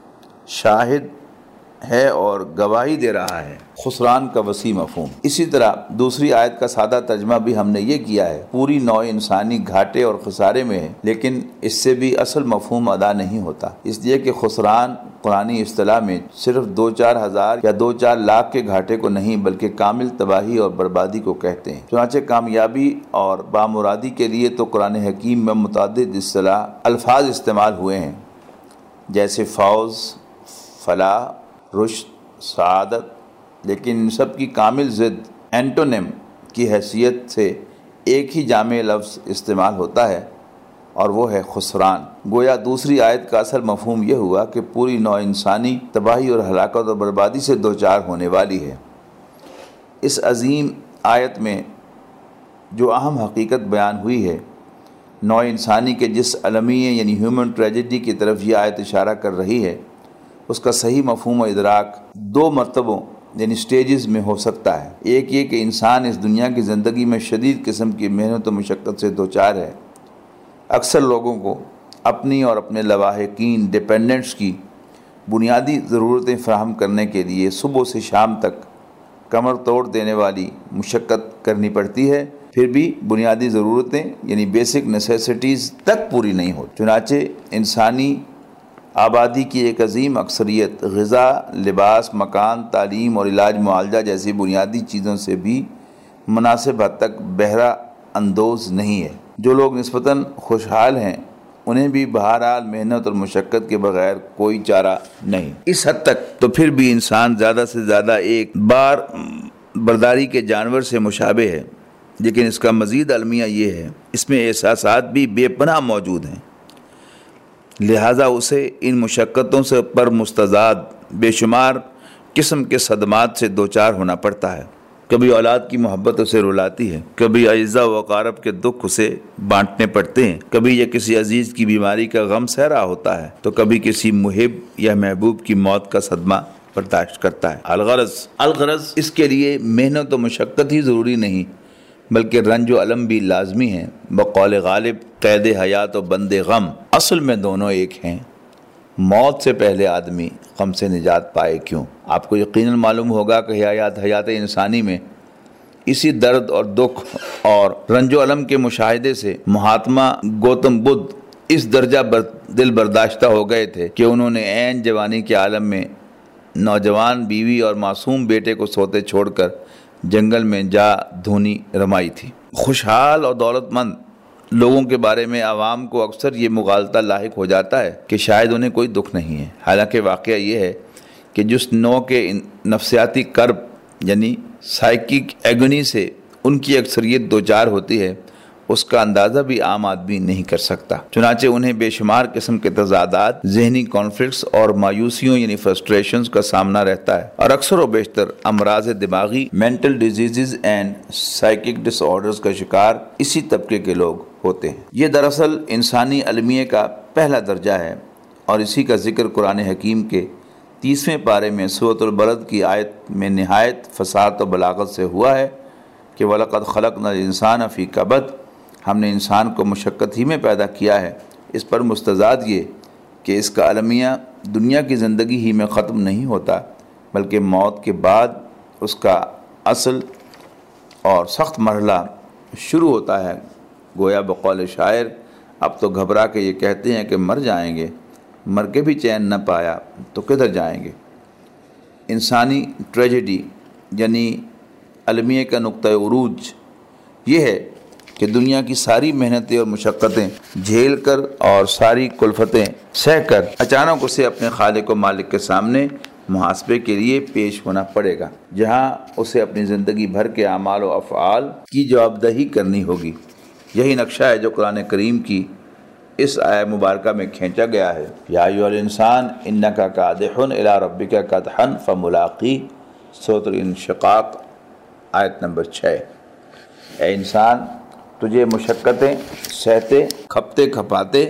شاہد ہے اور گواہی دے رہا ہے، خسران کا وسیع مفہوم۔ اسی طرح دوسری آیت کا سادہ ترجمہ بھی ہم نے یہ کیا ہے، پوری نوع انسانی گھاٹے اور خسارے میں ہے، لیکن اس سے بھی اصل مفہوم ادا نہیں ہوتا، اس لیے کہ خسران قرآنی اصطلاح میں صرف دو چار ہزار یا دو چار لاکھ کے گھاٹے کو نہیں بلکہ کامل تباہی اور بربادی کو کہتے ہیں۔ چنانچہ کامیابی اور بامرادی کے لیے تو قرآن حکیم میں متعدد اصطلاح الفاظ استعمال ہوئے ہیں، جیسے فوز، فلاح، رشد، سعادت، لیکن ان سب کی کامل ضد اینٹونیم کی حیثیت سے ایک ہی جامع لفظ استعمال ہوتا ہے اور وہ ہے خسران۔ گویا دوسری آیت کا اصل مفہوم یہ ہوا کہ پوری نوع انسانی تباہی اور ہلاکت اور بربادی سے دوچار ہونے والی ہے۔ اس عظیم آیت میں جو اہم حقیقت بیان ہوئی ہے، نوع انسانی کے جس المیہ یعنی ہیومن ٹریجڈی کی طرف یہ آیت اشارہ کر رہی ہے، اس کا صحیح مفہوم و ادراک دو مرتبوں یعنی سٹیجز میں ہو سکتا ہے۔ ایک یہ کہ انسان اس دنیا کی زندگی میں شدید قسم کی محنت و مشقت سے دوچار ہے۔ اکثر لوگوں کو اپنی اور اپنے لواحقین ڈیپینڈنٹس کی بنیادی ضرورتیں فراہم کرنے کے لیے صبح سے شام تک کمر توڑ دینے والی مشقت کرنی پڑتی ہے، پھر بھی بنیادی ضرورتیں یعنی بیسک نیسیسٹیز تک پوری نہیں ہوتی۔ چنانچہ انسانی آبادی کی ایک عظیم اکثریت غذا، لباس، مکان، تعلیم اور علاج معالجہ جیسی بنیادی چیزوں سے بھی مناسب حد تک بہرہ اندوز نہیں ہے۔ جو لوگ نسبتاً خوشحال ہیں انہیں بھی بہرحال محنت اور مشقت کے بغیر کوئی چارہ نہیں۔ اس حد تک تو پھر بھی انسان زیادہ سے زیادہ ایک بار برداری کے جانور سے مشابہ ہے، لیکن اس کا مزید المیہ یہ ہے اس میں احساسات بھی بے پناہ موجود ہیں، لہٰذا اسے ان مشقتوں سے پر مستزاد بے شمار قسم کے صدمات سے دوچار ہونا پڑتا ہے۔ کبھی اولاد کی محبت اسے رلاتی ہے، کبھی اعزاء و اقارب کے دکھ اسے بانٹنے پڑتے ہیں، کبھی یہ کسی عزیز کی بیماری کا غم سہ رہا ہوتا ہے تو کبھی کسی محب یا محبوب کی موت کا صدمہ برداشت کرتا ہے۔ الغرض الغرض اس کے لیے محنت و مشقت ہی ضروری نہیں بلکہ رنج و علم بھی لازمی ہیں۔ بقول غالب قید حیات و بند غم، اصل میں دونوں ایک ہیں، موت سے پہلے آدمی غم سے نجات پائے کیوں؟ آپ کو یقیناً معلوم ہوگا کہ حیات حیات انسانی میں اسی درد اور دکھ اور رنج و علم کے مشاہدے سے مہاتما گوتم بدھ اس درجہ بر دل برداشتہ ہو گئے تھے کہ انہوں نے عین جوانی کے عالم میں نوجوان بیوی اور معصوم بیٹے کو سوتے چھوڑ کر جنگل میں جا دھونی رمائی تھی۔ خوشحال اور دولت مند لوگوں کے بارے میں عوام کو اکثر یہ مغالطہ لاحق ہو جاتا ہے کہ شاید انہیں کوئی دکھ نہیں ہے، حالانکہ واقعہ یہ ہے کہ جس نوع کے نفسیاتی کرب یعنی سائیکک ایگونی سے ان کی اکثریت دوچار ہوتی ہے اس کا اندازہ بھی عام آدمی نہیں کر سکتا۔ چنانچہ انہیں بے شمار قسم کے تضادات، ذہنی کانفلکٹس اور مایوسیوں یعنی فرسٹریشنز کا سامنا رہتا ہے، اور اکثر و بیشتر امراض دماغی mental diseases and psychic disorders کا شکار اسی طبقے کے لوگ ہوتے ہیں۔ یہ دراصل انسانی المیہ کا پہلا درجہ ہے اور اسی کا ذکر قرآن حکیم کے تیسویں پارے میں سورۃ البلد کی آیت میں نہایت فصاحت و بلاغت سے ہوا ہے کہ وَلَقَدْ خَلَقْنَا الْإِنسَانَ فِي كَبَدٍ، ہم نے انسان کو مشقت ہی میں پیدا کیا ہے۔ اس پر مستزاد یہ کہ اس کا المیہ دنیا کی زندگی ہی میں ختم نہیں ہوتا بلکہ موت کے بعد اس کا اصل اور سخت مرحلہ شروع ہوتا ہے۔ گویا بقول شاعر اب تو گھبرا کے یہ کہتے ہیں کہ مر جائیں گے، مر کے بھی چین نہ پایا تو کدھر جائیں گے۔ انسانی ٹریجڈی یعنی المیہ کا نقطہ عروج یہ ہے کہ دنیا کی ساری محنتیں اور مشقتیں جھیل کر اور ساری کلفتیں سہ کر اچانک اسے اپنے خالق و مالک کے سامنے محاسبے کے لیے پیش ہونا پڑے گا، جہاں اسے اپنی زندگی بھر کے اعمال و افعال کی جواب دہی کرنی ہوگی۔ یہی نقشہ ہے جو قرآن کریم کی اس آیہ مبارکہ میں کھینچا گیا ہے۔ یا ایھا الانسان انک کادح الی ربک کدحا فملاقیہ، سورۃ الانشقاق آیت نمبر چھ۔ اے انسان، تجھے مشقتیں سہتے کھپتے کھپاتے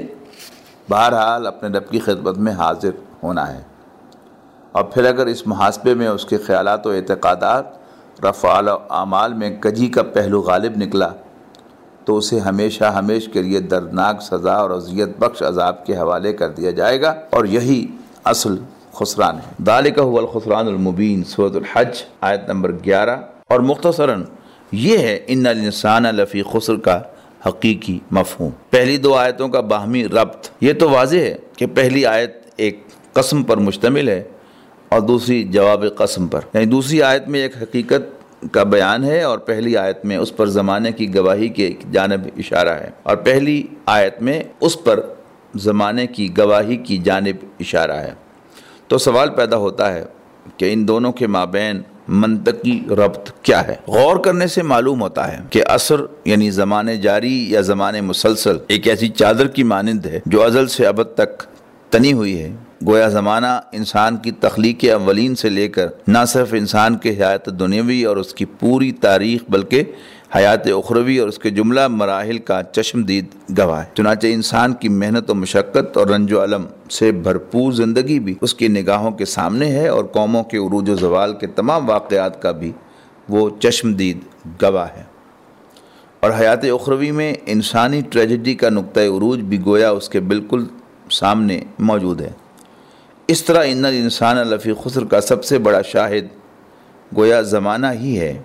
بہرحال اپنے رب کی خدمت میں حاضر ہونا ہے، اور پھر اگر اس محاسبے میں اس کے خیالات و اعتقادات رفع اعمال میں کجی کا پہلو غالب نکلا تو اسے ہمیشہ ہمیش کے لیے دردناک سزا اور اذیت بخش عذاب کے حوالے کر دیا جائے گا، اور یہی اصل خسران ہے۔ ذالک هو الخسران المبین، سورۃ الحج آیت نمبر گیارہ۔ اور مختصراً یہ ہے ان الانسان لفی خسر کا حقیقی مفہوم۔ پہلی دو آیتوں کا باہمی ربط یہ تو واضح ہے کہ پہلی آیت ایک قسم پر مشتمل ہے اور دوسری جواب قسم پر، یعنی دوسری آیت میں ایک حقیقت کا بیان ہے اور پہلی آیت میں اس پر زمانے کی گواہی کی جانب اشارہ ہے، اور پہلی آیت میں اس پر زمانے کی گواہی کی جانب اشارہ ہے۔ تو سوال پیدا ہوتا ہے کہ ان دونوں کے مابین منطقی ربط کیا ہے؟ غور کرنے سے معلوم ہوتا ہے کہ عصر یعنی زمان جاری یا زمان مسلسل ایک ایسی چادر کی مانند ہے جو ازل سے ابد تک تنی ہوئی ہے۔ گویا زمانہ انسان کی تخلیق اولین سے لے کر نہ صرف انسان کے حیات دنیاوی اور اس کی پوری تاریخ بلکہ حیات اخروی اور اس کے جملہ مراحل کا چشمدید گواہ ہے۔ چنانچہ انسان کی محنت و مشقت اور رنج و الم سے بھرپور زندگی بھی اس کی نگاہوں کے سامنے ہے، اور قوموں کے عروج و زوال کے تمام واقعات کا بھی وہ چشمدید گواہ ہے۔ اور حیات اخروی میں انسانی ٹریجڈی کا نقطۂ عروج بھی گویا اس کے بالکل سامنے موجود ہے۔ اس طرح ان الانسان لفی خسر کا سب سے بڑا شاہد گویا زمانہ ہی ہے۔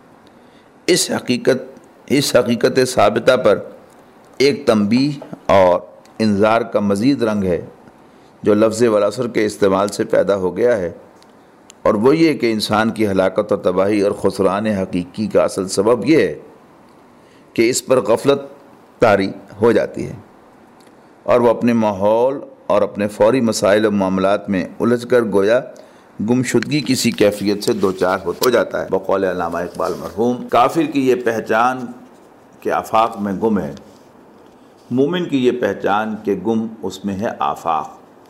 اس حقیقت اس حقیقت ثابتہ پر ایک تنبیہ اور انذار کا مزید رنگ ہے جو لفظ والعصر کے استعمال سے پیدا ہو گیا ہے، اور وہ یہ کہ انسان کی ہلاکت اور تباہی اور خسران حقیقی کا اصل سبب یہ ہے کہ اس پر غفلت طاری ہو جاتی ہے اور وہ اپنے ماحول اور اپنے فوری مسائل و معاملات میں الجھ کر گویا گمشدگی کسی کیفیت سے دوچار ہو جاتا ہے۔ بقول علامہ اقبال مرحوم، کافر کی یہ پہچان کہ آفاق میں گم ہے، مومن کی یہ پہچان کہ گم اس میں ہے آفاق۔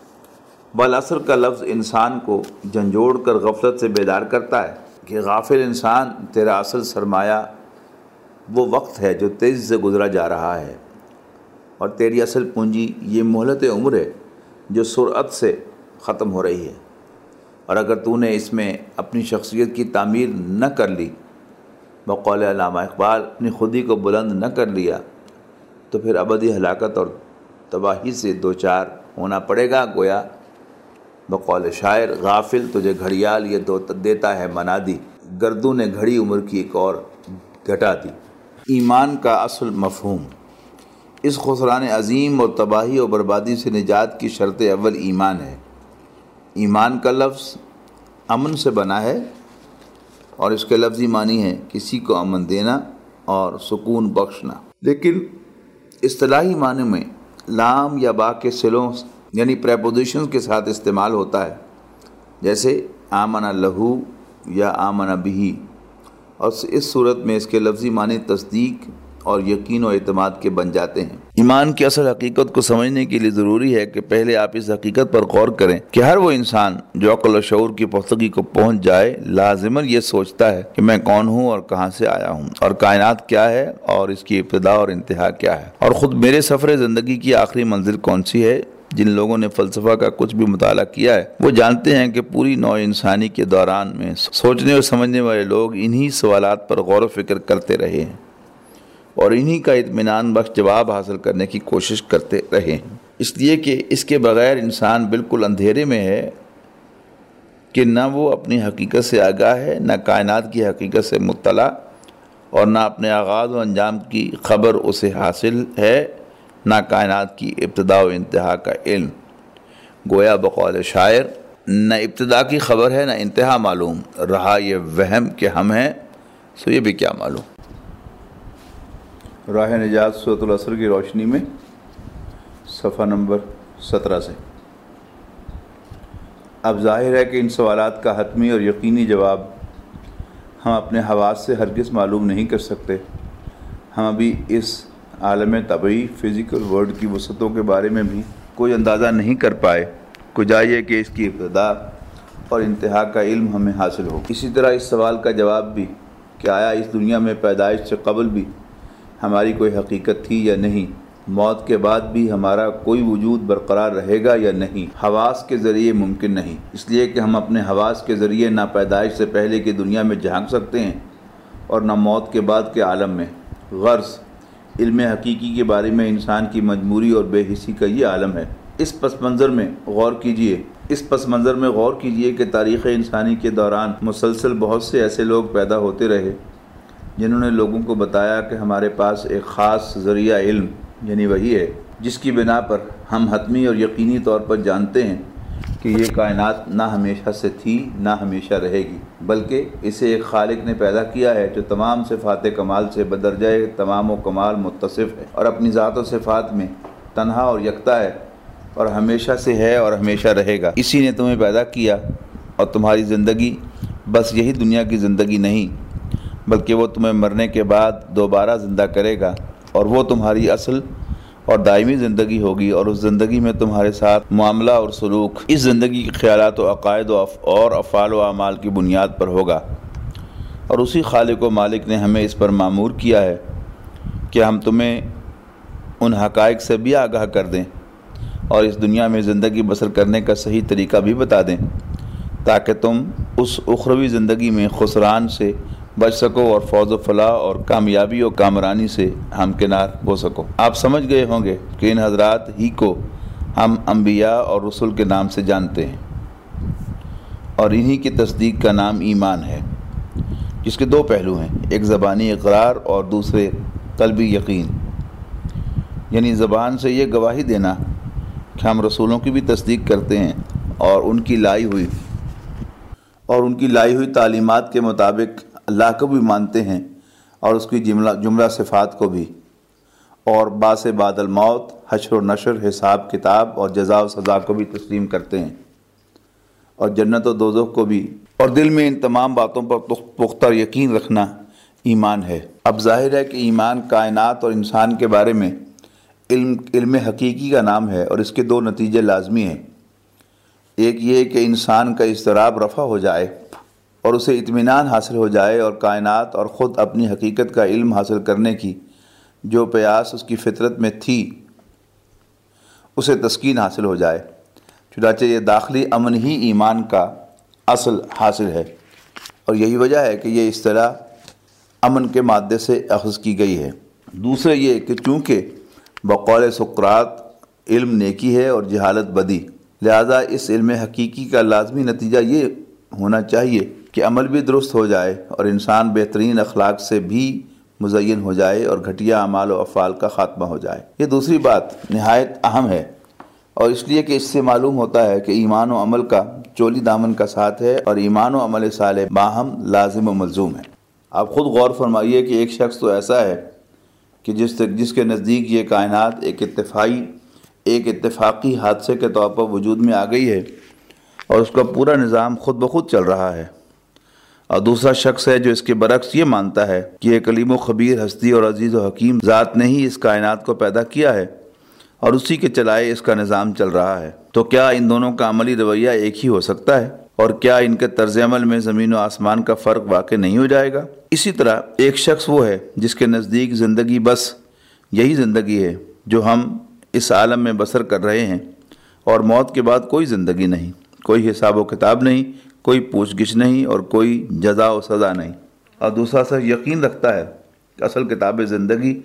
والعصر کا لفظ انسان کو جھنجھوڑ کر غفلت سے بیدار کرتا ہے کہ غافل انسان، تیرا اصل سرمایہ وہ وقت ہے جو تیزی سے گزرا جا رہا ہے، اور تیری اصل پونجی یہ مہلت عمر ہے جو سرعت سے ختم ہو رہی ہے، اور اگر تو نے اس میں اپنی شخصیت کی تعمیر نہ کر لی، بقول علامہ اقبال اپنی خودی کو بلند نہ کر لیا، تو پھر ابدی ہلاکت اور تباہی سے دوچار ہونا پڑے گا۔ گویا بقول شاعر، غافل تجھے گھڑیال یہ دیتا ہے منادی، گردوں نے گھڑی عمر کی ایک اور گھٹا دی۔ ایمان کا اصل مفہوم۔ اس خسران عظیم اور تباہی اور بربادی سے نجات کی شرط اول ایمان ہے۔ ایمان کا لفظ امن سے بنا ہے اور اس کے لفظی معنی ہے کسی کو امن دینا اور سکون بخشنا، لیکن اصطلاحی معنی میں لام یا با کے صلوں یعنی پریپوزیشنز کے ساتھ استعمال ہوتا ہے، جیسے آمن لہو یا آمن بہی، اور اس صورت میں اس کے لفظی معنی تصدیق اور یقین و اعتماد کے بن جاتے ہیں۔ ایمان کی اصل حقیقت کو سمجھنے کے لیے ضروری ہے کہ پہلے آپ اس حقیقت پر غور کریں کہ ہر وہ انسان جو عقل و شعور کی پختگی کو پہنچ جائے لازماً یہ سوچتا ہے کہ میں کون ہوں اور کہاں سے آیا ہوں، اور کائنات کیا ہے اور اس کی ابتدا اور انتہا کیا ہے، اور خود میرے سفر زندگی کی آخری منزل کون سی ہے۔ جن لوگوں نے فلسفہ کا کچھ بھی مطالعہ کیا ہے وہ جانتے ہیں کہ پوری نوع انسانی کے دوران میں سوچنے اور سمجھنے والے لوگ انہی سوالات پر غور و فکر کرتے رہے ہیں اور انہی کا اطمینان بخش جواب حاصل کرنے کی کوشش کرتے رہے ہیں، اس لیے کہ اس کے بغیر انسان بالکل اندھیرے میں ہے کہ نہ وہ اپنی حقیقت سے آگاہ ہے، نہ کائنات کی حقیقت سے مطلع، اور نہ اپنے آغاز و انجام کی خبر اسے حاصل ہے، نہ کائنات کی ابتدا و انتہا کا علم۔ گویا بقول شاعر، نہ ابتدا کی خبر ہے نہ انتہا معلوم، رہا یہ وہم کہ ہم ہیں سو یہ بھی کیا معلوم۔ راہ نجات سورۃ العصر کی روشنی میں صفحہ نمبر سترہ سے۔ اب ظاہر ہے کہ ان سوالات کا حتمی اور یقینی جواب ہم اپنے حواس سے ہرگز معلوم نہیں کر سکتے۔ ہم ابھی اس عالم طبعی فزیکل ورلڈ کی وسعتوں کے بارے میں بھی کوئی اندازہ نہیں کر پائے، کجا یہ کہ اس کی ابتدا اور انتہا کا علم ہمیں حاصل ہو۔ اسی طرح اس سوال کا جواب بھی کہ آیا اس دنیا میں پیدائش سے قبل بھی ہماری کوئی حقیقت تھی یا نہیں، موت کے بعد بھی ہمارا کوئی وجود برقرار رہے گا یا نہیں، حواس کے ذریعے ممکن نہیں، اس لیے کہ ہم اپنے حواس کے ذریعے نہ پیدائش سے پہلے کی دنیا میں جھانک سکتے ہیں اور نہ موت کے بعد کے عالم میں۔ غرض علم حقیقی کے بارے میں انسان کی مجبوری اور بے حسی کا یہ عالم ہے۔ اس پس منظر میں غور کیجئے اس پس منظر میں غور کیجئے کہ تاریخ انسانی کے دوران مسلسل بہت سے ایسے لوگ پیدا ہوتے رہے جنہوں نے لوگوں کو بتایا کہ ہمارے پاس ایک خاص ذریعہ علم یعنی وحی ہے، جس کی بنا پر ہم حتمی اور یقینی طور پر جانتے ہیں کہ یہ کائنات نہ ہمیشہ سے تھی نہ ہمیشہ رہے گی، بلکہ اسے ایک خالق نے پیدا کیا ہے جو تمام صفات کمال سے بدرجہ تمام و کمال متصف ہے اور اپنی ذات و صفات میں تنہا اور یکتا ہے اور ہمیشہ سے ہے اور ہمیشہ رہے گا۔ اسی نے تمہیں پیدا کیا اور تمہاری زندگی بس یہی دنیا کی زندگی نہیں بلکہ وہ تمہیں مرنے کے بعد دوبارہ زندہ کرے گا اور وہ تمہاری اصل اور دائمی زندگی ہوگی، اور اس زندگی میں تمہارے ساتھ معاملہ اور سلوک اس زندگی کے خیالات و عقائد و اور افعال و اعمال کی بنیاد پر ہوگا، اور اسی خالق و مالک نے ہمیں اس پر مامور کیا ہے کہ ہم تمہیں ان حقائق سے بھی آگاہ کر دیں اور اس دنیا میں زندگی بسر کرنے کا صحیح طریقہ بھی بتا دیں تاکہ تم اس اخروی زندگی میں خسران سے بچ سکو اور فوز و فلاح اور کامیابی و کامرانی سے ہمکنار ہو سکو۔ آپ سمجھ گئے ہوں گے کہ ان حضرات ہی کو ہم انبیاء اور رسول کے نام سے جانتے ہیں، اور انہی کی تصدیق کا نام ایمان ہے، جس کے دو پہلو ہیں، ایک زبانی اقرار اور دوسرے قلبی یقین، یعنی زبان سے یہ گواہی دینا کہ ہم رسولوں کی بھی تصدیق کرتے ہیں اور ان کی لائی ہوئی اور ان کی لائی ہوئی تعلیمات کے مطابق اللہ کو بھی مانتے ہیں اور اس کی جملہ جملہ صفات کو بھی، اور بعث بعد الموت، حشر و نشر، حساب کتاب اور جزا و سزا کو بھی تسلیم کرتے ہیں، اور جنت و دوزخ کو بھی، اور دل میں ان تمام باتوں پر پختہ یقین رکھنا ایمان ہے۔ اب ظاہر ہے کہ ایمان کائنات اور انسان کے بارے میں علم علم حقیقی کا نام ہے، اور اس کے دو نتیجے لازمی ہیں۔ ایک یہ کہ انسان کا اضطراب رفع ہو جائے اور اسے اطمینان حاصل ہو جائے، اور کائنات اور خود اپنی حقیقت کا علم حاصل کرنے کی جو پیاس اس کی فطرت میں تھی اسے تسکین حاصل ہو جائے۔ چنانچہ یہ داخلی امن ہی ایمان کا اصل حاصل ہے، اور یہی وجہ ہے کہ یہ اصطلاح امن کے مادے سے اخذ کی گئی ہے۔ دوسرے یہ کہ چونکہ بقول سقراط علم نیکی ہے اور جہالت بدی، لہذا اس علم حقیقی کا لازمی نتیجہ یہ ہونا چاہیے کہ عمل بھی درست ہو جائے اور انسان بہترین اخلاق سے بھی مزین ہو جائے اور گھٹیا اعمال و افعال کا خاتمہ ہو جائے۔ یہ دوسری بات نہایت اہم ہے، اور اس لیے کہ اس سے معلوم ہوتا ہے کہ ایمان و عمل کا چولی دامن کا ساتھ ہے، اور ایمان و عمل صالح باہم لازم و ملزوم ہے۔ آپ خود غور فرمائیے کہ ایک شخص تو ایسا ہے کہ جس جس کے نزدیک یہ کائنات ایک اتفاقی ایک اتفاقی حادثے کے طور پر وجود میں آ گئی ہے اور اس کا پورا نظام خود بخود چل رہا ہے، اور دوسرا شخص ہے جو اس کے برعکس یہ مانتا ہے کہ ایک علیم و خبیر ہستی اور عزیز و حکیم ذات نے ہی اس کائنات کو پیدا کیا ہے اور اسی کے چلائے اس کا نظام چل رہا ہے۔ تو کیا ان دونوں کا عملی رویہ ایک ہی ہو سکتا ہے؟ اور کیا ان کے طرز عمل میں زمین و آسمان کا فرق واقع نہیں ہو جائے گا؟ اسی طرح ایک شخص وہ ہے جس کے نزدیک زندگی بس یہی زندگی ہے جو ہم اس عالم میں بسر کر رہے ہیں، اور موت کے بعد کوئی زندگی نہیں، کوئی حساب و کتاب نہیں، کوئی پوچھ گچھ نہیں اور کوئی جزا و سزا نہیں۔ اور دوسرا شخص یقین رکھتا ہے کہ اصل کتاب زندگی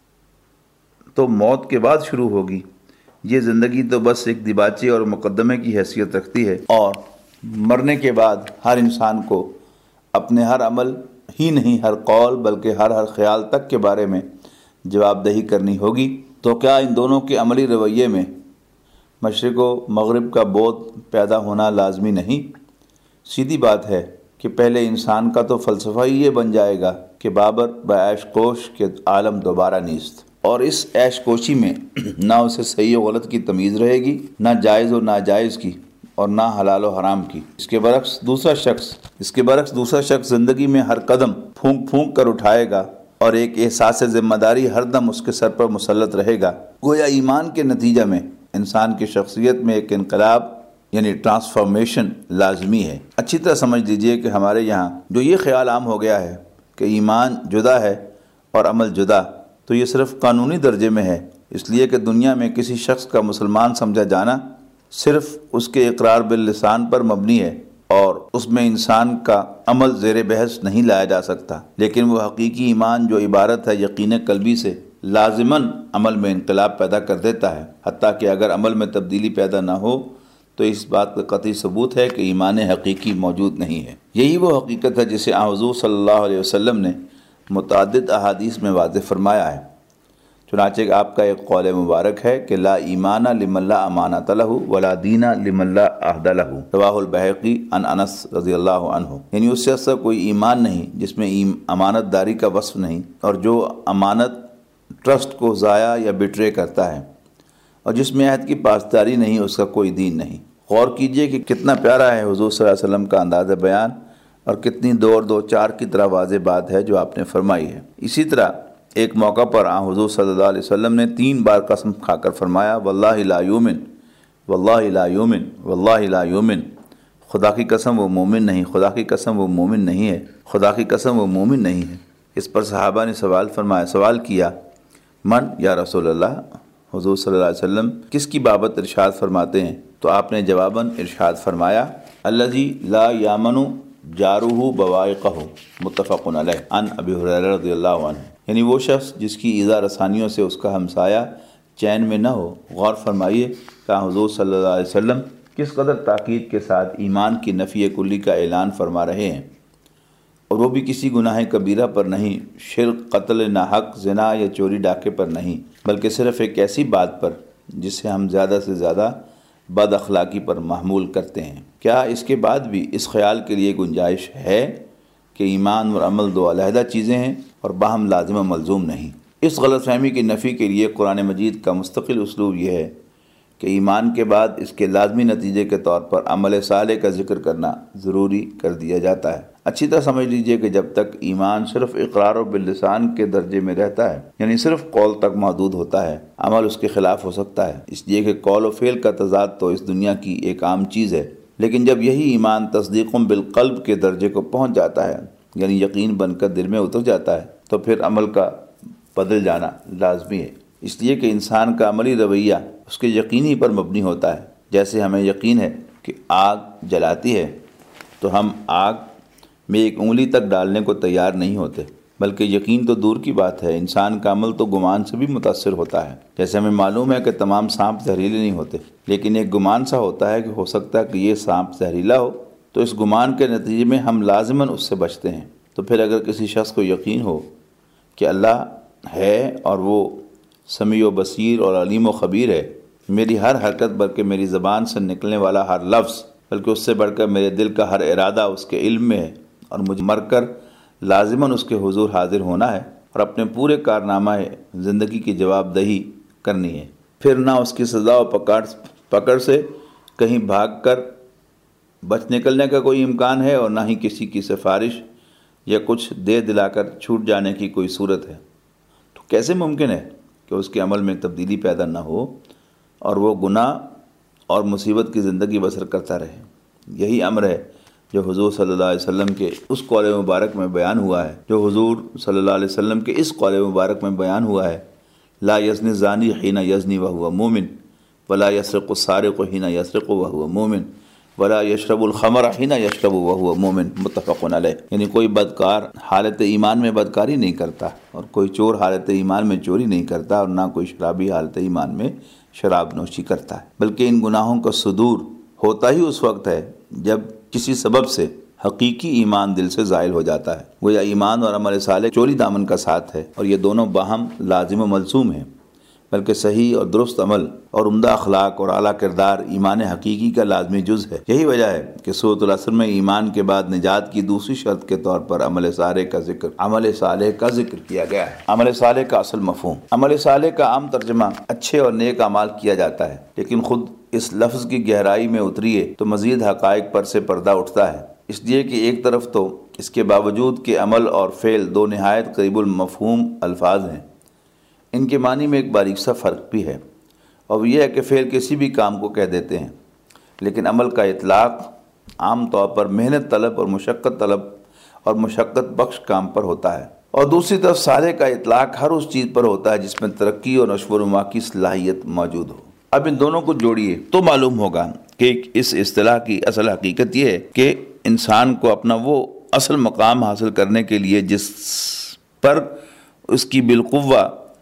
تو موت کے بعد شروع ہوگی، یہ زندگی تو بس ایک دیباچے اور مقدمے کی حیثیت رکھتی ہے، اور مرنے کے بعد ہر انسان کو اپنے ہر عمل ہی نہیں، ہر قول بلکہ ہر ہر خیال تک کے بارے میں جواب دہی کرنی ہوگی۔ تو کیا ان دونوں کے عملی رویے میں مشرق و مغرب کا بودھ پیدا ہونا لازمی نہیں؟ سیدھی بات ہے کہ پہلے انسان کا تو فلسفہ ہی یہ بن جائے گا کہ بابر بعیش کوش کے عالم دوبارہ نیست، اور اس عیش کوشی میں نہ اسے صحیح و غلط کی تمیز رہے گی، نہ جائز و ناجائز کی، اور نہ حلال و حرام کی۔ اس کے برعکس دوسرا شخص اس کے برعکس دوسرا شخص زندگی میں ہر قدم پھونک پھونک کر اٹھائے گا، اور ایک احساس ذمہ داری ہر دم اس کے سر پر مسلط رہے گا۔ گویا ایمان کے نتیجہ میں انسان کی شخصیت میں ایک انقلاب یعنی ٹرانسفارمیشن لازمی ہے۔ اچھی طرح سمجھ لیجئے کہ ہمارے یہاں جو یہ خیال عام ہو گیا ہے کہ ایمان جدا ہے اور عمل جدا، تو یہ صرف قانونی درجے میں ہے، اس لیے کہ دنیا میں کسی شخص کا مسلمان سمجھا جانا صرف اس کے اقرار باللسان پر مبنی ہے، اور اس میں انسان کا عمل زیر بحث نہیں لایا جا سکتا، لیکن وہ حقیقی ایمان جو عبارت ہے یقین قلبی سے لازماً عمل میں انقلاب پیدا کر دیتا ہے، حتیٰ کہ اگر عمل میں تبدیلی پیدا نہ ہو تو اس بات کا قطعی ثبوت ہے کہ ایمان حقیقی موجود نہیں ہے۔ یہی وہ حقیقت ہے جسے آن حضور صلی اللہ علیہ وسلم نے متعدد احادیث میں واضح فرمایا ہے۔ چنانچہ آپ کا ایک قول مبارک ہے کہ لا ایمان لمن لا امانۃ لہ ولا دین لمن لا عہد لہ، رواہ البیہقی عن انس رضی اللہ عنہ، یعنی اس سے ایسا کوئی ایمان نہیں جس میں امانت داری کا وصف نہیں، اور جو امانت ٹرسٹ کو ضائع یا بٹرے کرتا ہے اور جس میں عہد کی پاسداری نہیں، اس کا کوئی دین نہیں۔ غور کیجئے کہ کتنا پیارا ہے حضور صلی اللہ علیہ وسلم کا انداز بیان، اور کتنی دو اور دو چار کی طرح واضح بات ہے جو آپ نے فرمائی ہے۔ اسی طرح ایک موقع پر آن حضور صلی اللہ علیہ وسلم نے تین بار قسم کھا کر فرمایا واللہ لا یؤمن، واللہ لا یؤمن، واللہ لا یؤمن، خدا کی قسم وہ مومن نہیں، خدا کی قسم وہ مومن نہیں ہے، خدا کی قسم وہ مومن نہیں ہے۔ اس پر صحابہ نے سوال فرمایا سوال کیا من یا رسول اللہ، حضور صلی اللہ علیہ وسلم کس کی بابت ارشاد فرماتے ہیں؟ تو آپ نے جواباً ارشاد فرمایا الذی لا یامن جارہ بوائقہ، متفق علیہ، عن ابی ہریرہ رضی اللہ عنہ، یعنی وہ شخص جس کی ایذا رسانیوں سے اس کا ہمسایہ چین میں نہ ہو۔ غور فرمائیے کہ حضور صلی اللہ علیہ وسلم کس قدر تاکید کے ساتھ ایمان کی نفی کلی کا اعلان فرما رہے ہیں، اور وہ بھی کسی گناہ کبیرہ پر نہیں، شرک، قتل ناحق، زنا یا چوری ڈاکے پر نہیں، بلکہ صرف ایک ایسی بات پر جسے ہم زیادہ سے زیادہ بد اخلاقی پر محمول کرتے ہیں۔ کیا اس کے بعد بھی اس خیال کے لیے گنجائش ہے کہ ایمان اور عمل دو علیحدہ چیزیں ہیں اور باہم لازم و ملزوم نہیں؟ اس غلط فہمی کی نفی کے لیے قرآن مجید کا مستقل اسلوب یہ ہے کہ ایمان کے بعد اس کے لازمی نتیجے کے طور پر عمل صالح کا ذکر کرنا ضروری کر دیا جاتا ہے۔ اچھی طرح سمجھ لیجئے کہ جب تک ایمان صرف اقرار و باللسان کے درجے میں رہتا ہے، یعنی صرف قول تک محدود ہوتا ہے، عمل اس کے خلاف ہو سکتا ہے، اس لیے کہ قول و فعل کا تضاد تو اس دنیا کی ایک عام چیز ہے۔ لیکن جب یہی ایمان تصدیق بالقلب کے درجے کو پہنچ جاتا ہے، یعنی یقین بن کر دل میں اتر جاتا ہے، تو پھر عمل کا بدل جانا لازمی ہے، اس لیے کہ انسان کا عملی رویہ اس کے یقینی پر مبنی ہوتا ہے۔ جیسے ہمیں یقین ہے کہ آگ جلاتی ہے تو ہم آگ میں ایک انگلی تک ڈالنے کو تیار نہیں ہوتے، بلکہ یقین تو دور کی بات ہے، انسان کا عمل تو گمان سے بھی متاثر ہوتا ہے۔ جیسے ہمیں معلوم ہے کہ تمام سانپ زہریلے نہیں ہوتے، لیکن ایک گمان سا ہوتا ہے کہ ہو سکتا ہے کہ یہ سانپ زہریلا ہو، تو اس گمان کے نتیجے میں ہم لازماً اس سے بچتے ہیں۔ تو پھر اگر کسی شخص کو یقین ہو کہ اللہ ہے اور وہ سمیع و بصیر اور علیم و خبیر ہے، میری ہر حرکت بلکہ میری زبان سے نکلنے والا ہر لفظ، بلکہ اس سے بڑھ کر میرے دل کا ہر ارادہ اس کے علم میں ہے، اور مجھے مر کر لازماً اس کے حضور حاضر ہونا ہے اور اپنے پورے کارنامہ زندگی کی جواب دہی کرنی ہے، پھر نہ اس کی سزا و پکڑ پکڑ سے کہیں بھاگ کر بچ نکلنے کا کوئی امکان ہے، اور نہ ہی کسی کی سفارش یا کچھ دے دلا کر چھوٹ جانے کی کوئی صورت ہے۔ تو کیسے ممکن ہے کہ اس کے عمل میں تبدیلی پیدا نہ ہو اور وہ گناہ اور مصیبت کی زندگی بسر کرتا رہے؟ یہی امر ہے جو حضور صلی اللہ علیہ وسلم کے اس قول مبارک میں بیان ہوا ہے، جو حضور صلی اللہ علیہ وسلم کے اس قول مبارک میں بیان ہوا ہے، لا یزنی الزانی حین یزنی وہو مومن، ولا یسرق السارق حین یسرق وہو مومن، ولا یشرب الخمر حین یشرب وہو مومن، متفق علیہ، یعنی کوئی بدکار حالت ایمان میں بدکاری نہیں کرتا، اور کوئی چور حالت ایمان میں چوری نہیں کرتا، اور نہ کوئی شرابی حالت ایمان میں شراب نوشی کرتا ہے، بلکہ ان گناہوں کا صدور ہوتا ہی اس وقت ہے جب کسی سبب سے حقیقی ایمان دل سے زائل ہو جاتا ہے۔ گویا ایمان اور عمل صالح چوری دامن کا ساتھ ہے، اور یہ دونوں باہم لازم و ملزوم ہیں، بلکہ صحیح اور درست عمل اور عمدہ اخلاق اور اعلیٰ کردار ایمان حقیقی کا لازمی جز ہے۔ یہی وجہ ہے کہ سورۃ العصر میں ایمان کے بعد نجات کی دوسری شرط کے طور پر عمل صالح کا ذکر عمل صالح کا ذکر کیا گیا ہے۔ عمل صالح کا اصل مفہوم، عمل صالح کا عام ترجمہ اچھے اور نیک اعمال کیا جاتا ہے، لیکن خود اس لفظ کی گہرائی میں اتریے تو مزید حقائق پر سے پردہ اٹھتا ہے، اس لیے کہ ایک طرف تو اس کے باوجود کہ عمل اور فعل دو نہایت قریب المفہوم الفاظ ہیں، ان کے معنی میں ایک باریک سا فرق بھی ہے، اور وہ یہ ہے کہ فعل کسی بھی کام کو کہہ دیتے ہیں، لیکن عمل کا اطلاق عام طور پر محنت طلب اور مشقت طلب اور مشقت بخش کام پر ہوتا ہے، اور دوسری طرف صالح کا اطلاق ہر اس چیز پر ہوتا ہے جس میں ترقی اور نشو و نما کی صلاحیت موجود ہو۔ اب ان دونوں کو جوڑیے تو معلوم ہوگا کہ اس اصطلاح کی اصل حقیقت یہ ہے کہ انسان کو اپنا وہ اصل مقام حاصل کرنے کے لیے جس پر اس کی بالقوہ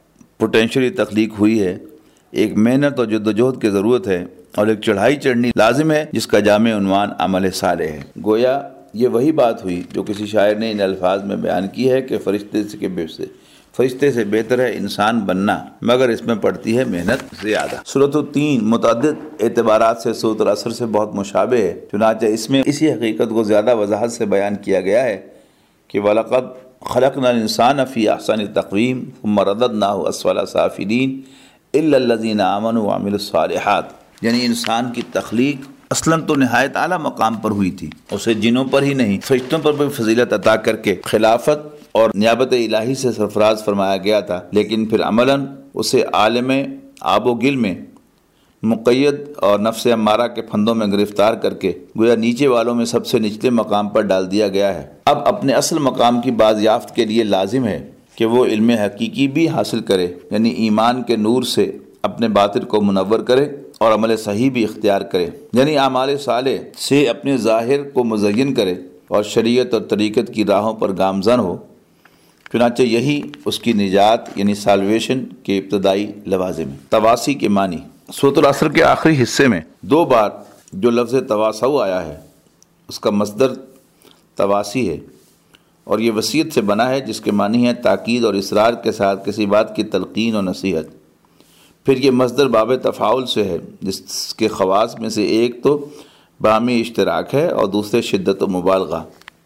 پوٹینشلی تخلیق ہوئی ہے، ایک محنت اور جدوجہد کی ضرورت ہے اور ایک چڑھائی چڑھنی لازم ہے جس کا جامع عنوان عمل صالح ہے۔ گویا یہ وہی بات ہوئی جو کسی شاعر نے ان الفاظ میں بیان کی ہے کہ فرشتے سے بے سے فرشتے سے بہتر ہے انسان بننا، مگر اس میں پڑتی ہے محنت زیادہ۔ سورۃ التین متعدد اعتبارات سے سورۃ العصر سے بہت مشابہ ہے، چنانچہ اس میں اسی حقیقت کو زیادہ وضاحت سے بیان کیا گیا ہے کہ وَلَقَدْ خَلَقْنَا الْإِنسَانَ فِي أَحْسَنِ تَقْوِيمٍ ثُمَّ رَدَدْنَاهُ أَسْفَلَ سَافِلِينَ إِلَّا الَّذِينَ آمَنُوا وَعَمِلُوا الصَّالِحَاتِ، یعنی انسان کی تخلیق اصلاً تو نہایت اعلیٰ مقام پر ہوئی تھی، اسے جنوں پر ہی نہیں فرشتوں پر بھی فضیلت عطا کر کے خلافت اور نیابت الہی سے سرفراز فرمایا گیا تھا، لیکن پھر عملاً اسے عالم آب و گل میں مقید اور نفس امارہ کے پھندوں میں گرفتار کر کے گویا نیچے والوں میں سب سے نچلے مقام پر ڈال دیا گیا ہے۔ اب اپنے اصل مقام کی بازیافت کے لیے لازم ہے کہ وہ علم حقیقی بھی حاصل کرے، یعنی ایمان کے نور سے اپنے باطن کو منور کرے اور عمل صحیح بھی اختیار کرے، یعنی اعمال صالح سے اپنے ظاہر کو مزین کرے اور شریعت اور طریقت کی راہوں پر گامزن ہو۔ چنانچہ یہی اس کی نجات یعنی سالویشن کے ابتدائی لوازم ہیں۔ تواسی کے معنی سورۃ العصر کے آخری حصے میں دو بار جو لفظ تواسو آیا ہے اس کا مصدر تواسی ہے اور یہ وصیت سے بنا ہے جس کے معنی ہے تاکید اور اصرار کے ساتھ کسی بات کی تلقین اور نصیحت۔ پھر یہ مصدر باب تفاعل سے ہے جس کے خواص میں سے ایک تو باہمی اشتراک ہے اور دوسرے شدت و مبالغہ۔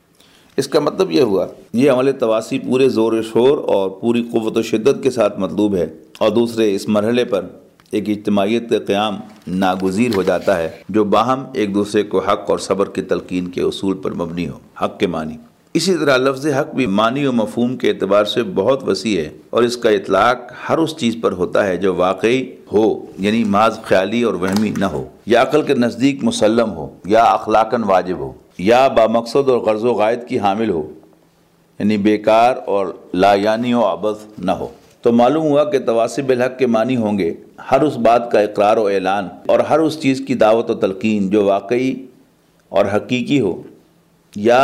اس کا مطلب یہ ہوا یہ عمل تواسی پورے زور و شور اور پوری قوت و شدت کے ساتھ مطلوب ہے، اور دوسرے اس مرحلے پر ایک اجتماعیت کا قیام ناگزیر ہو جاتا ہے جو باہم ایک دوسرے کو حق اور صبر کی تلقین کے اصول پر مبنی ہو۔ حق کے معنی اسی طرح لفظ حق بھی معنی و مفہوم کے اعتبار سے بہت وسیع ہے اور اس کا اطلاق ہر اس چیز پر ہوتا ہے جو واقعی ہو، یعنی محض خیالی اور وہمی نہ ہو، یا عقل کے نزدیک مسلم ہو، یا اخلاقاً واجب ہو، یا بامقصد اور غرض و غائد کی حامل ہو، یعنی بیکار اور لا یعنی و عبث نہ ہو۔ تو معلوم ہوا کہ تواصی بالحق کے معنی ہوں گے ہر اس بات کا اقرار و اعلان اور ہر اس چیز کی دعوت و تلقین جو واقعی اور حقیقی ہو، یا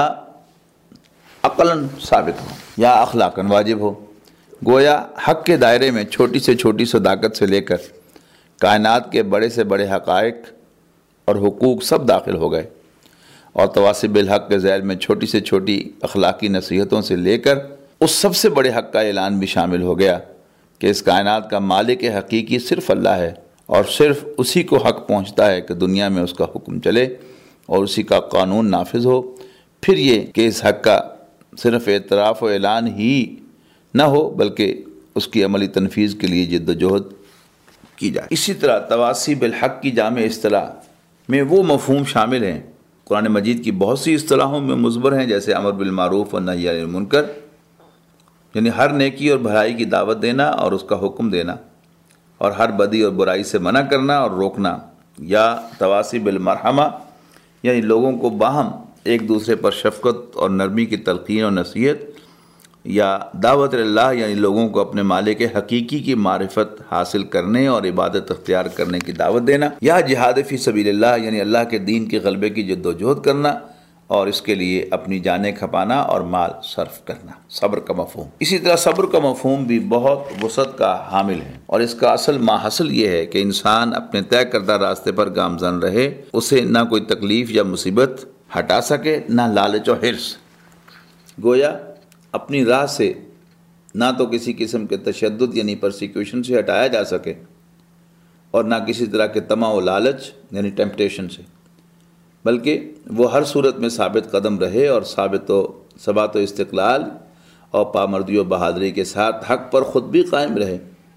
عقلاً ثابت ہو، یا اخلاقاً واجب ہو۔ گویا حق کے دائرے میں چھوٹی سے چھوٹی صداقت سے لے کر کائنات کے بڑے سے بڑے حقائق اور حقوق سب داخل ہو گئے، اور تواصی بالحق کے ذیل میں چھوٹی سے چھوٹی اخلاقی نصیحتوں سے لے کر اس سب سے بڑے حق کا اعلان بھی شامل ہو گیا کہ اس کائنات کا مالک حقیقی صرف اللہ ہے، اور صرف اسی کو حق پہنچتا ہے کہ دنیا میں اس کا حکم چلے اور اسی کا قانون نافذ ہو۔ پھر یہ کہ اس حق کا صرف اعتراف و اعلان ہی نہ ہو بلکہ اس کی عملی تنفیذ کے لیے جد و جہد کی جائے۔ اسی طرح تواصی بالحق کی جامع اصطلاح میں وہ مفہوم شامل ہیں قرآن مجید کی بہت سی اصطلاحوں میں مضبر ہیں، جیسے امر بالمعروف اور نہی عن المنکر، یعنی ہر نیکی اور بھلائی کی دعوت دینا اور اس کا حکم دینا، اور ہر بدی اور برائی سے منع کرنا اور روکنا، یا تواصی بالمرحمہ یعنی لوگوں کو باہم ایک دوسرے پر شفقت اور نرمی کی تلقین اور نصیحت، یا دعوت اللہ یعنی لوگوں کو اپنے مالک حقیقی کی معرفت حاصل کرنے اور عبادت اختیار کرنے کی دعوت دینا، یا جہاد فی سبیل اللہ یعنی اللہ کے دین کے غلبے کی جد و جہد کرنا اور اس کے لیے اپنی جانیں کھپانا اور مال صرف کرنا۔ صبر کا مفہوم اسی طرح صبر کا مفہوم بھی بہت وسعت کا حامل ہے، اور اس کا اصل ماحصل یہ ہے کہ انسان اپنے طے کردہ راستے پر گامزن رہے، اسے نہ کوئی تکلیف یا مصیبت ہٹا سکے نہ لالچ و حرص۔ گویا اپنی راہ سے نہ تو کسی قسم کے تشدد یعنی پرسیکیوشن سے ہٹایا جا سکے، اور نہ کسی طرح کے طمع و لالچ یعنی ٹیمپٹیشن سے، بلکہ وہ ہر صورت میں ثابت قدم رہے اور ثابت و ثبات و استقلال اور پامردی و بہادری کے ساتھ حق پر خود بھی قائم رہے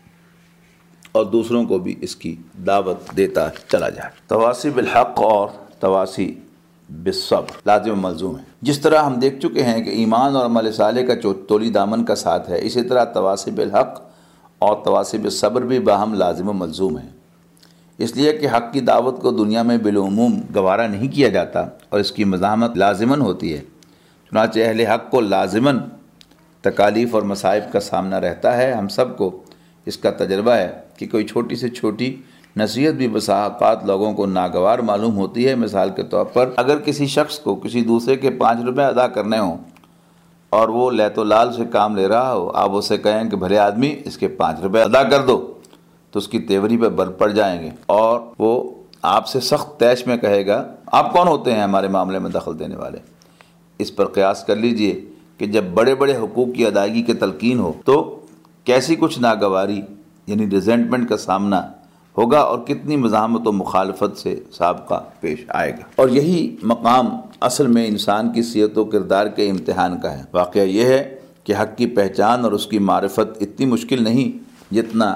اور دوسروں کو بھی اس کی دعوت دیتا چلا جائے۔ تواصی بالحق اور تواصی بالصبر لازم و ملزوم ہے۔ جس طرح ہم دیکھ چکے ہیں کہ ایمان اور عمل صالح کا تولی دامن کا ساتھ ہے، اسی طرح تواصی بالحق اور تواصی بالصبر بھی باہم لازم و ملزوم ہے، اس لیے کہ حق کی دعوت کو دنیا میں بالعموم گوارا نہیں کیا جاتا اور اس کی مزاحمت لازماً ہوتی ہے۔ چنانچہ اہل حق کو لازماً تکالیف اور مصائب کا سامنا رہتا ہے۔ ہم سب کو اس کا تجربہ ہے کہ کوئی چھوٹی سے چھوٹی نصیحت بھی بسا اوقات لوگوں کو ناگوار معلوم ہوتی ہے۔ مثال کے طور پر اگر کسی شخص کو کسی دوسرے کے پانچ روپے ادا کرنے ہوں اور وہ لیت و لال سے کام لے رہا ہو، آپ اسے کہیں کہ بھلے آدمی اس کے پانچ روپے ادا کر دو، تو اس کی تیوری پہ بر پڑ جائیں گے اور وہ آپ سے سخت طیش میں کہے گا آپ کون ہوتے ہیں ہمارے معاملے میں دخل دینے والے۔ اس پر قیاس کر لیجئے کہ جب بڑے بڑے حقوق کی ادائیگی کے تلقین ہو تو کیسی کچھ ناگواری یعنی ریزنٹمنٹ کا سامنا ہوگا اور کتنی مزاحمت و مخالفت سے سابقہ پیش آئے گا۔ اور یہی مقام اصل میں انسان کی سیرت و کردار کے امتحان کا ہے۔ واقعہ یہ ہے کہ حق کی پہچان اور اس کی معرفت اتنی مشکل نہیں جتنا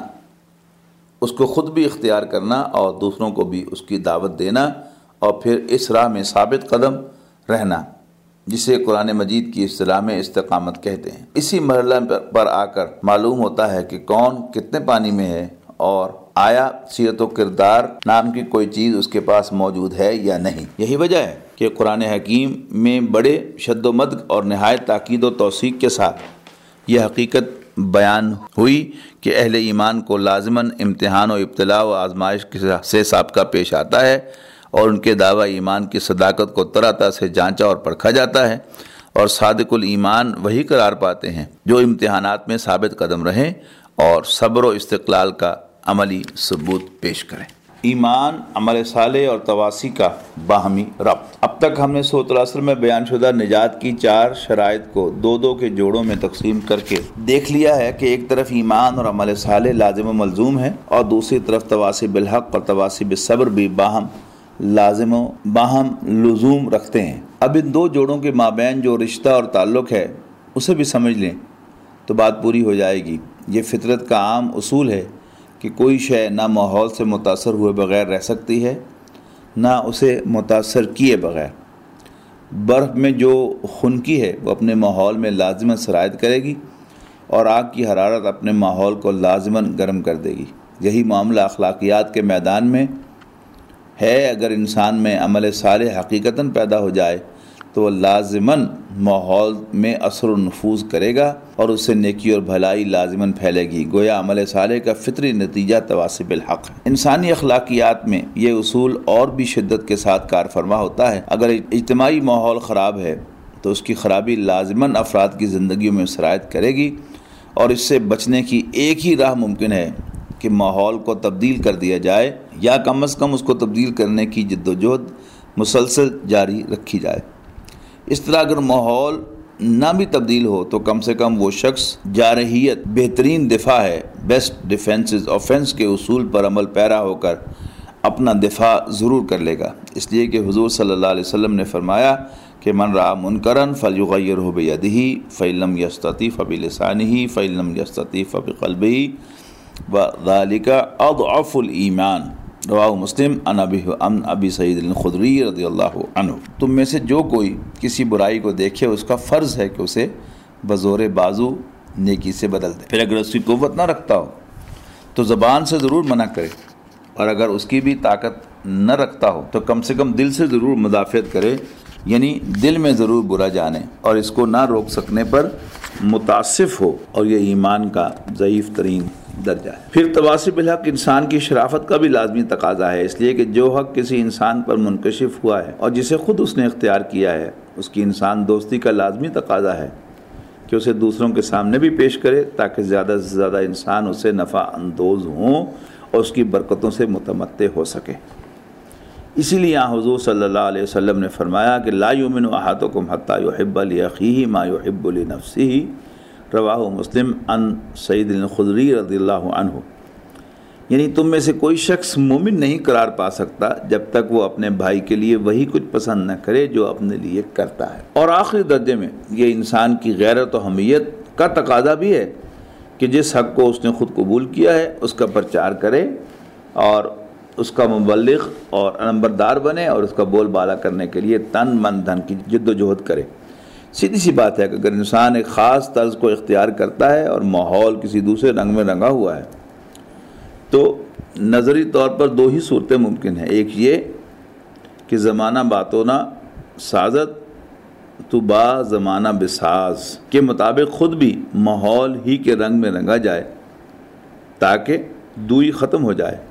اس کو خود بھی اختیار کرنا اور دوسروں کو بھی اس کی دعوت دینا اور پھر اس راہ میں ثابت قدم رہنا، جسے قرآن مجید کی اصطلاح میں استقامت کہتے ہیں۔ اسی مرحلہ پر آ کر معلوم ہوتا ہے کہ کون کتنے پانی میں ہے اور آیا سیرت و کردار نام کی کوئی چیز اس کے پاس موجود ہے یا نہیں۔ یہی وجہ ہے کہ قرآن حکیم میں بڑے شد و مد اور نہایت تاکید و توثیق کے ساتھ یہ حقیقت بیان ہوئی کہ اہل ایمان کو لازماً امتحان و ابتلاء و آزمائش سے سابقہ پیش آتا ہے اور ان کے دعوی ایمان کی صداقت کو طرح طرح سے جانچا اور پرکھا جاتا ہے، اور صادق الایمان وہی قرار پاتے ہیں جو امتحانات میں ثابت قدم رہیں اور صبر و استقلال کا عملی ثبوت پیش کریں۔ ایمان، عمل صالح اور تواسی کا باہمی ربط۔ اب تک ہم نے سورۃ العصر میں بیان شدہ نجات کی چار شرائط کو دو دو کے جوڑوں میں تقسیم کر کے دیکھ لیا ہے کہ ایک طرف ایمان اور عمل صالح لازم و ملزوم ہے اور دوسری طرف تواسی بالحق اور تواسی بالصبر بھی باہم لازم و باہم لزوم رکھتے ہیں۔ اب ان دو جوڑوں کے مابین جو رشتہ اور تعلق ہے اسے بھی سمجھ لیں تو بات پوری ہو جائے گی۔ یہ فطرت کا عام اصول ہے کہ کوئی شے نہ ماحول سے متاثر ہوئے بغیر رہ سکتی ہے نہ اسے متاثر کیے بغیر۔ برف میں جو خنکی ہے وہ اپنے ماحول میں لازماً سرایت کرے گی اور آگ کی حرارت اپنے ماحول کو لازماً گرم کر دے گی۔ یہی معاملہ اخلاقیات کے میدان میں ہے۔ اگر انسان میں عمل صالح حقیقتاً پیدا ہو جائے تو وہ لازماً ماحول میں اثر و نفوذ کرے گا اور اس سے نیکی اور بھلائی لازماً پھیلے گی۔ گویا عمل صالح کا فطری نتیجہ تواصی بالحق ہے۔ انسانی اخلاقیات میں یہ اصول اور بھی شدت کے ساتھ کار فرما ہوتا ہے۔ اگر اجتماعی ماحول خراب ہے تو اس کی خرابی لازماً افراد کی زندگیوں میں سرایت کرے گی اور اس سے بچنے کی ایک ہی راہ ممکن ہے کہ ماحول کو تبدیل کر دیا جائے یا کم از کم اس کو تبدیل کرنے کی جد و جہد مسلسل جاری رکھی جائے۔ اس طرح اگر ماحول نہ بھی تبدیل ہو تو کم سے کم وہ شخص جارحیت بہترین دفاع ہے، بیسٹ ڈیفینسز آفینس کے اصول پر عمل پیرا ہو کر اپنا دفاع ضرور کر لے گا۔ اس لیے کہ حضور صلی اللہ علیہ وسلم نے فرمایا کہ من رأى منکرا فلیغیرہ بیدہ فإن لم یستطع فبلسانہ فإن لم یستطع فبقلبہ وذلک اضعف الایمان۔ رواہ مسلم عن ابی سعید الخدری رضی اللہ عنہ۔ تم میں سے جو کوئی کسی برائی کو دیکھے اس کا فرض ہے کہ اسے بزور بازو نیکی سے بدل دے، پھر اگر اس کی قوت نہ رکھتا ہو تو زبان سے ضرور منع کرے، اور اگر اس کی بھی طاقت نہ رکھتا ہو تو کم سے کم دل سے ضرور مدافعت کرے، یعنی دل میں ضرور برا جانے اور اس کو نہ روک سکنے پر متاسف ہو، اور یہ ایمان کا ضعیف ترین درجہ ہے۔ پھر تواصی بالحق انسان کی شرافت کا بھی لازمی تقاضا ہے، اس لیے کہ جو حق کسی انسان پر منکشف ہوا ہے اور جسے خود اس نے اختیار کیا ہے، اس کی انسان دوستی کا لازمی تقاضا ہے کہ اسے دوسروں کے سامنے بھی پیش کرے تاکہ زیادہ سے زیادہ انسان اسے نفع اندوز ہوں اور اس کی برکتوں سے متمتع ہو سکے۔ اسی لیے یہاں حضور صلی اللہ علیہ وسلم نے فرمایا کہ لا یؤمن احدکم حتی یحب لاخیہ ما یحب لنفسہ، رواہ مسلم عن سعید الخدری رضی اللہ عنہ۔ یعنی تم میں سے کوئی شخص مومن نہیں قرار پا سکتا جب تک وہ اپنے بھائی کے لیے وہی کچھ پسند نہ کرے جو اپنے لیے کرتا ہے۔ اور آخری درجے میں یہ انسان کی غیرت و حمیت کا تقاضا بھی ہے کہ جس حق کو اس نے خود قبول کیا ہے اس کا پرچار کرے اور اس کا مبلغ اور نمبردار بنے اور اس کا بول بالا کرنے کے لیے تن من دھن کی جد و جہد کرے۔ سیدھی سی بات ہے کہ اگر انسان ایک خاص طرز کو اختیار کرتا ہے اور ماحول کسی دوسرے رنگ میں رنگا ہوا ہے تو نظری طور پر دو ہی صورتیں ممکن ہیں۔ ایک یہ کہ زمانہ باتونا سازت تو با زمانہ بساز کے مطابق خود بھی ماحول ہی کے رنگ میں رنگا جائے تاکہ دوئی ختم ہو جائے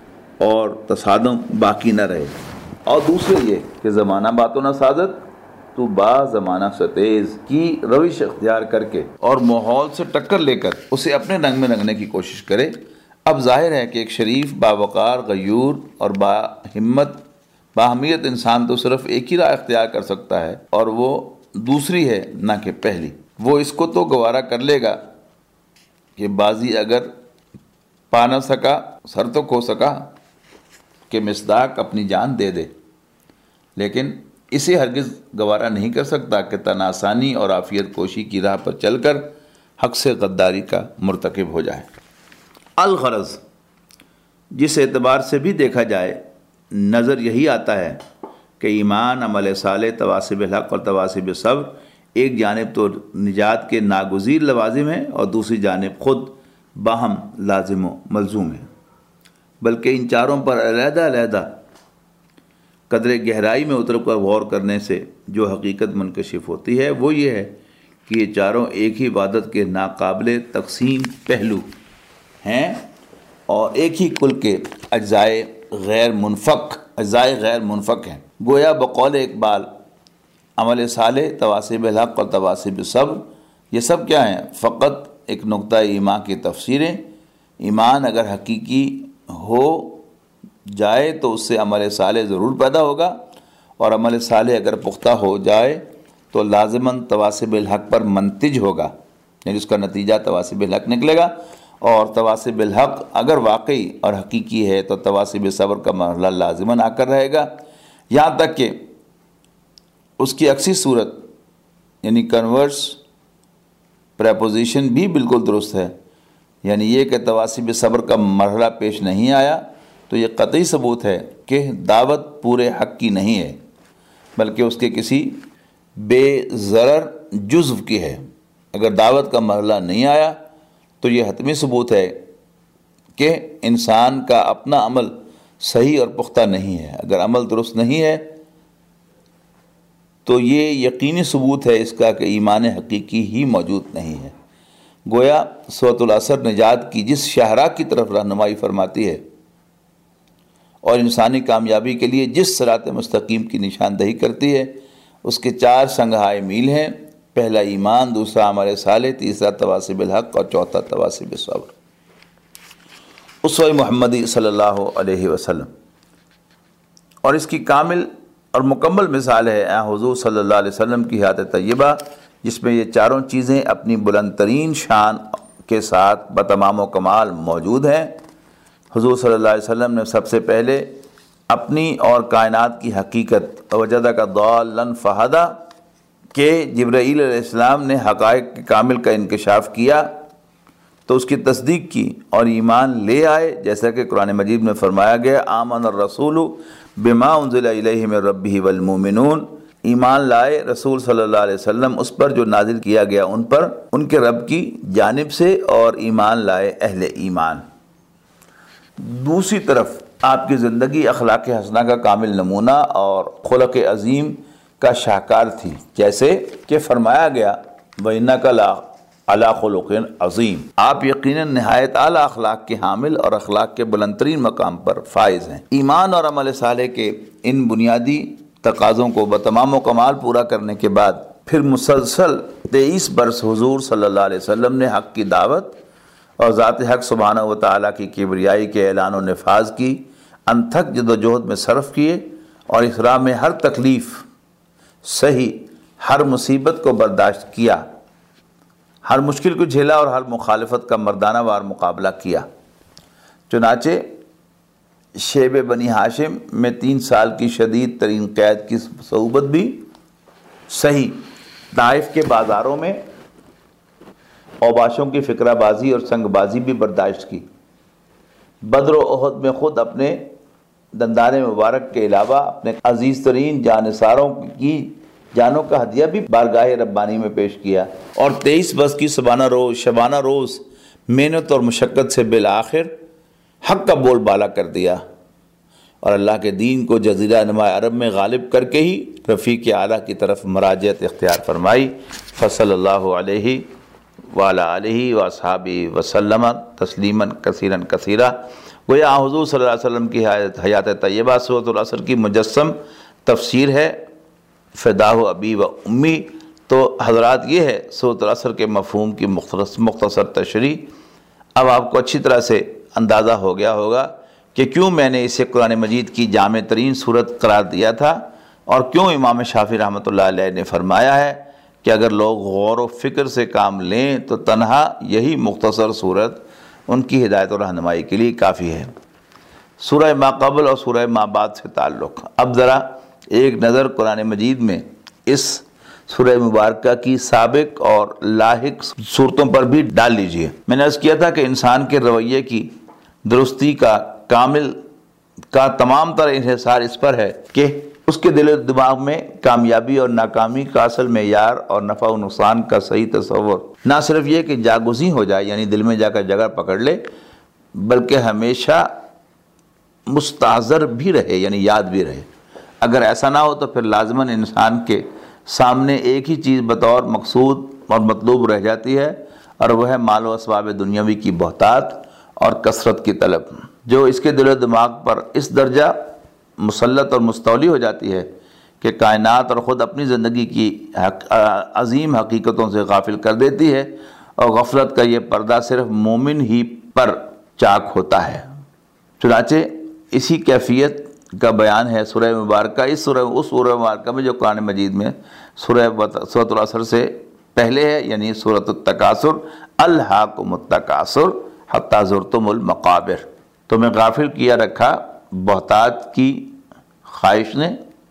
اور تصادم باقی نہ رہے، اور دوسرے یہ کہ زمانہ باتونا سازت تو با زمانہ ستیز کی روش اختیار کر کے اور ماحول سے ٹکر لے کر اسے اپنے رنگ میں رنگنے کی کوشش کرے۔ اب ظاہر ہے کہ ایک شریف، باوقار، غیور اور با ہمت باہمیت انسان تو صرف ایک ہی راہ اختیار کر سکتا ہے، اور وہ دوسری ہے نہ کہ پہلی۔ وہ اس کو تو گوارا کر لے گا کہ بازی اگر پا نہ سکا سر تو کھو سکا، کہ مصداق اپنی جان دے دے، لیکن اسے ہرگز گوارا نہیں کر سکتا کہ تناسانی اور عافیت کوشی کی راہ پر چل کر حق سے غداری کا مرتکب ہو جائے۔ الغرض، جس اعتبار سے بھی دیکھا جائے نظر یہی آتا ہے کہ ایمان، عمل صالح، تواصب الحق اور تواصب صبر ایک جانب تو نجات کے ناگزیر لوازم ہیں اور دوسری جانب خود باہم لازم و ملزوم ہیں، بلکہ ان چاروں پر علیحدہ علیحدہ قدر گہرائی میں اتر کر غور کرنے سے جو حقیقت منکشف ہوتی ہے وہ یہ ہے کہ یہ چاروں ایک ہی عبادت کے ناقابل تقسیم پہلو ہیں اور ایک ہی کل کے اجزائے غیر منفک اجزائے غیر منفک ہیں۔ گویا بقول اقبال، عمل صالح، تواصب الحق اور تواصب صبر، یہ سب کیا ہیں؟ فقط ایک نقطہ ایمان کی تفسیریں۔ ایمان اگر حقیقی ہو جائے تو اس سے عمل صالح ضرور پیدا ہوگا، اور عمل صالح اگر پختہ ہو جائے تو لازماً تواصب الحق پر منتج ہوگا، یعنی اس کا نتیجہ تواصب الحق نکلے گا، اور تواصب الحق اگر واقعی اور حقیقی ہے تو تواصب صبر کا مرحلہ لازماً آ کر رہے گا، یہاں تک کہ اس کی عکسی صورت یعنی کنورس پریپوزیشن بھی بالکل درست ہے، یعنی یہ کہ تواصب صبر کا مرحلہ پیش نہیں آیا تو یہ قطعی ثبوت ہے کہ دعوت پورے حق کی نہیں ہے، بلکہ اس کے کسی بے ضرر جزو کی ہے۔ اگر دعوت کا مرحلہ نہیں آیا تو یہ حتمی ثبوت ہے کہ انسان کا اپنا عمل صحیح اور پختہ نہیں ہے۔ اگر عمل درست نہیں ہے تو یہ یقینی ثبوت ہے اس کا کہ ایمان حقیقی ہی موجود نہیں ہے۔ گویا سورۃ العصر نجات کی جس شاہراہ کی طرف رہنمائی فرماتی ہے اور انسانی کامیابی کے لیے جس صراط مستقیم کی نشاندہی کرتی ہے، اس کے چار سنگھائے میل ہیں: پہلا ایمان، دوسرا عمل صالح، تیسرا تواصب الحق اور چوتھا تواصب صبر۔ اسوہ محمدی صلی اللہ علیہ وسلم، اور اس کی کامل اور مکمل مثال ہے حضور صلی اللہ علیہ وسلم کی حیات طیبہ، جس میں یہ چاروں چیزیں اپنی بلند ترین شان کے ساتھ بتمام و کمال موجود ہیں۔ حضور صلی اللہ علیہ وسلم نے سب سے پہلے اپنی اور کائنات کی حقیقت وجدک ضالا فہدی کہ جبرائیل علیہ السلام نے حقائق کامل کا انکشاف کیا تو اس کی تصدیق کی اور ایمان لے آئے، جیسا کہ قرآن مجید میں فرمایا گیا آمن الرسول بما انزل الیہ من ربہ والمؤمنون، ایمان لائے رسول صلی اللہ علیہ وسلم اس پر جو نازل کیا گیا ان پر ان کے رب کی جانب سے، اور ایمان لائے اہل ایمان۔ دوسری طرف آپ کی زندگی اخلاق حسنہ کا کامل نمونہ اور خلق عظیم کا شاہکار تھی، جیسے کہ فرمایا گیا وَإِنَّكَ لَعَلَىٰ خُلُقٍ عَظِيمٍ، آپ یقیناً نہایت اعلیٰ اخلاق کے حامل اور اخلاق کے بلند ترین مقام پر فائز ہیں۔ ایمان اور عمل صالح کے ان بنیادی تقاضوں کو بتمام و کمال پورا کرنے کے بعد پھر مسلسل تیئیس برس حضور صلی اللہ علیہ وسلم نے حق کی دعوت اور ذات حق سبحانہ و تعالیٰ کی کبریائی کے اعلان و نفاذ کی انتھک جد و جہد میں صرف کیے، اور اس راہ میں ہر تکلیف صحیح، ہر مصیبت کو برداشت کیا، ہر مشکل کو جھیلا اور ہر مخالفت کا مردانہ وار مقابلہ کیا۔ چنانچہ شیب بنی ہاشم میں تین سال کی شدید ترین قید کی صعوبت بھی صحیح، طائف کے بازاروں میں اوباشوں کی فکرہ بازی اور سنگ بازی بھی برداشت کی۔ بدر و احد میں خود اپنے دندان مبارک کے علاوہ اپنے عزیز ترین جانثاروں کی جانوں کا ہدیہ بھی بارگاہ ربانی میں پیش کیا، اور تیئیس برس کی شبانہ روز شبانہ روز محنت اور مشقت سے بالآخر حق کا بول بالا کر دیا، اور اللہ کے دین کو جزیرہ نما عرب میں غالب کر کے ہی رفیق اعلیٰ کی طرف مراجعت اختیار فرمائی۔ فصلی اللہ علیہ وعلی آلہ واصحابہ وسلم تسلیما کثیرا کثیرا۔ گویا حضور صلی اللہ علیہ وسلم کی حیات طیبہ سورۃ العصر کی مجسم تفسیر ہے، فداہ ابی و امی. تو حضرات یہ ہے سورۃ العصر کے مفہوم کی مختصر مختصر تشریح. اب آپ کو اچھی طرح سے اندازہ ہو گیا ہوگا کہ کیوں میں نے اسے قرآن مجید کی جامع ترین صورت قرار دیا تھا، اور کیوں امام شافعی رحمۃ اللہ علیہ نے فرمایا ہے کہ اگر لوگ غور و فکر سے کام لیں تو تنہا یہی مختصر صورت ان کی ہدایت و رہنمائی کے لیے کافی ہے. سورہ ما قبل اور سورہ ما بعد سے تعلق. اب ذرا ایک نظر قرآن مجید میں اس سورہ مبارکہ کی سابق اور لاحق صورتوں پر بھی ڈال لیجئے. میں نے عرض کیا تھا کہ انسان کے رویے کی درستی کا کامل کا تمام تر انحصار اس پر ہے کہ اس کے دل و دماغ میں کامیابی اور ناکامی کا اصل معیار اور نفع و نقصان کا صحیح تصور نہ صرف یہ کہ جاگزیں ہو جائے، یعنی دل میں جا کر جگہ پکڑ لے، بلکہ ہمیشہ مستحضر بھی رہے، یعنی یاد بھی رہے. اگر ایسا نہ ہو تو پھر لازماً انسان کے سامنے ایک ہی چیز بطور مقصود اور مطلوب رہ جاتی ہے، اور وہ ہے مال و اسباب دنیاوی کی بہتات اور کثرت کی طلب، جو اس کے دل و دماغ پر اس درجہ مسلط اور مستولی ہو جاتی ہے کہ کائنات اور خود اپنی زندگی کی عظیم حقیقتوں سے غافل کر دیتی ہے، اور غفلت کا یہ پردہ صرف مومن ہی پر چاک ہوتا ہے. چنانچہ اسی کیفیت کا بیان ہے سورہ مبارکہ اس سورہ اس سورہ مبارکہ میں جو قرآن مجید میں سورہ سورۃ العصر سے پہلے ہے، یعنی سورۃ التکاثر، الہاکم التکاثر حتی زرتم المقابر. تمہیں غافل کیا رکھا بہتات کی خواہش نے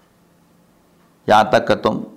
یہاں تک کہ تم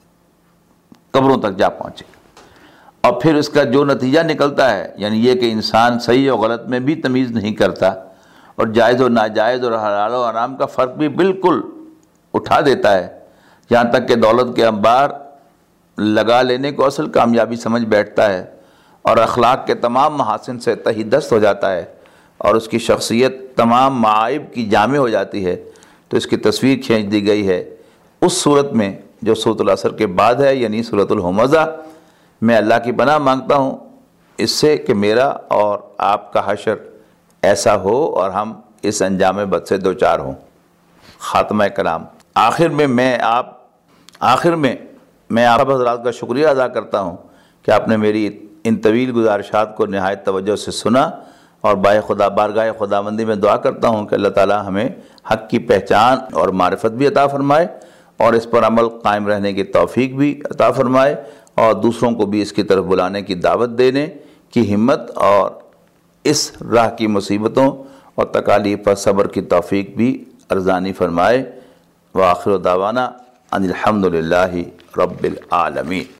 قبروں تک جا پہنچے. اور پھر اس کا جو نتیجہ نکلتا ہے، یعنی یہ کہ انسان صحیح و غلط میں بھی تمیز نہیں کرتا، اور جائز و ناجائز اور حلال و حرام کا فرق بھی بالکل اٹھا دیتا ہے، یہاں تک کہ دولت کے انبار لگا لینے کو اصل کامیابی سمجھ بیٹھتا ہے، اور اخلاق کے تمام محاسن سے تہی دست ہو جاتا ہے، اور اس کی شخصیت تمام معائب کی جامع ہو جاتی ہے. تو اس کی تصویر کھینچ دی گئی ہے اس صورت میں جو سورۃ العصر کے بعد ہے، یعنی سورۃ الہمزہ. میں اللہ کی پناہ مانگتا ہوں اس سے کہ میرا اور آپ کا حشر ایسا ہو اور ہم اس انجام بد سے دوچار ہوں. خاتمہ کلام. آخر میں میں آپ آخر میں میں آپ حضرات کا شکریہ ادا کرتا ہوں کہ آپ نے میری ان طویل گزارشات کو نہایت توجہ سے سنا، اور بائے خدا بارگاہ خداوندی میں دعا کرتا ہوں کہ اللہ تعالی ہمیں حق کی پہچان اور معرفت بھی عطا فرمائے، اور اس پر عمل قائم رہنے کی توفیق بھی عطا فرمائے، اور دوسروں کو بھی اس کی طرف بلانے کی دعوت دینے کی ہمت، اور اس راہ کی مصیبتوں اور تکالیف پر صبر کی توفیق بھی ارزانی فرمائے. وآخر دعوانا ان الحمد للہ رب العالمین.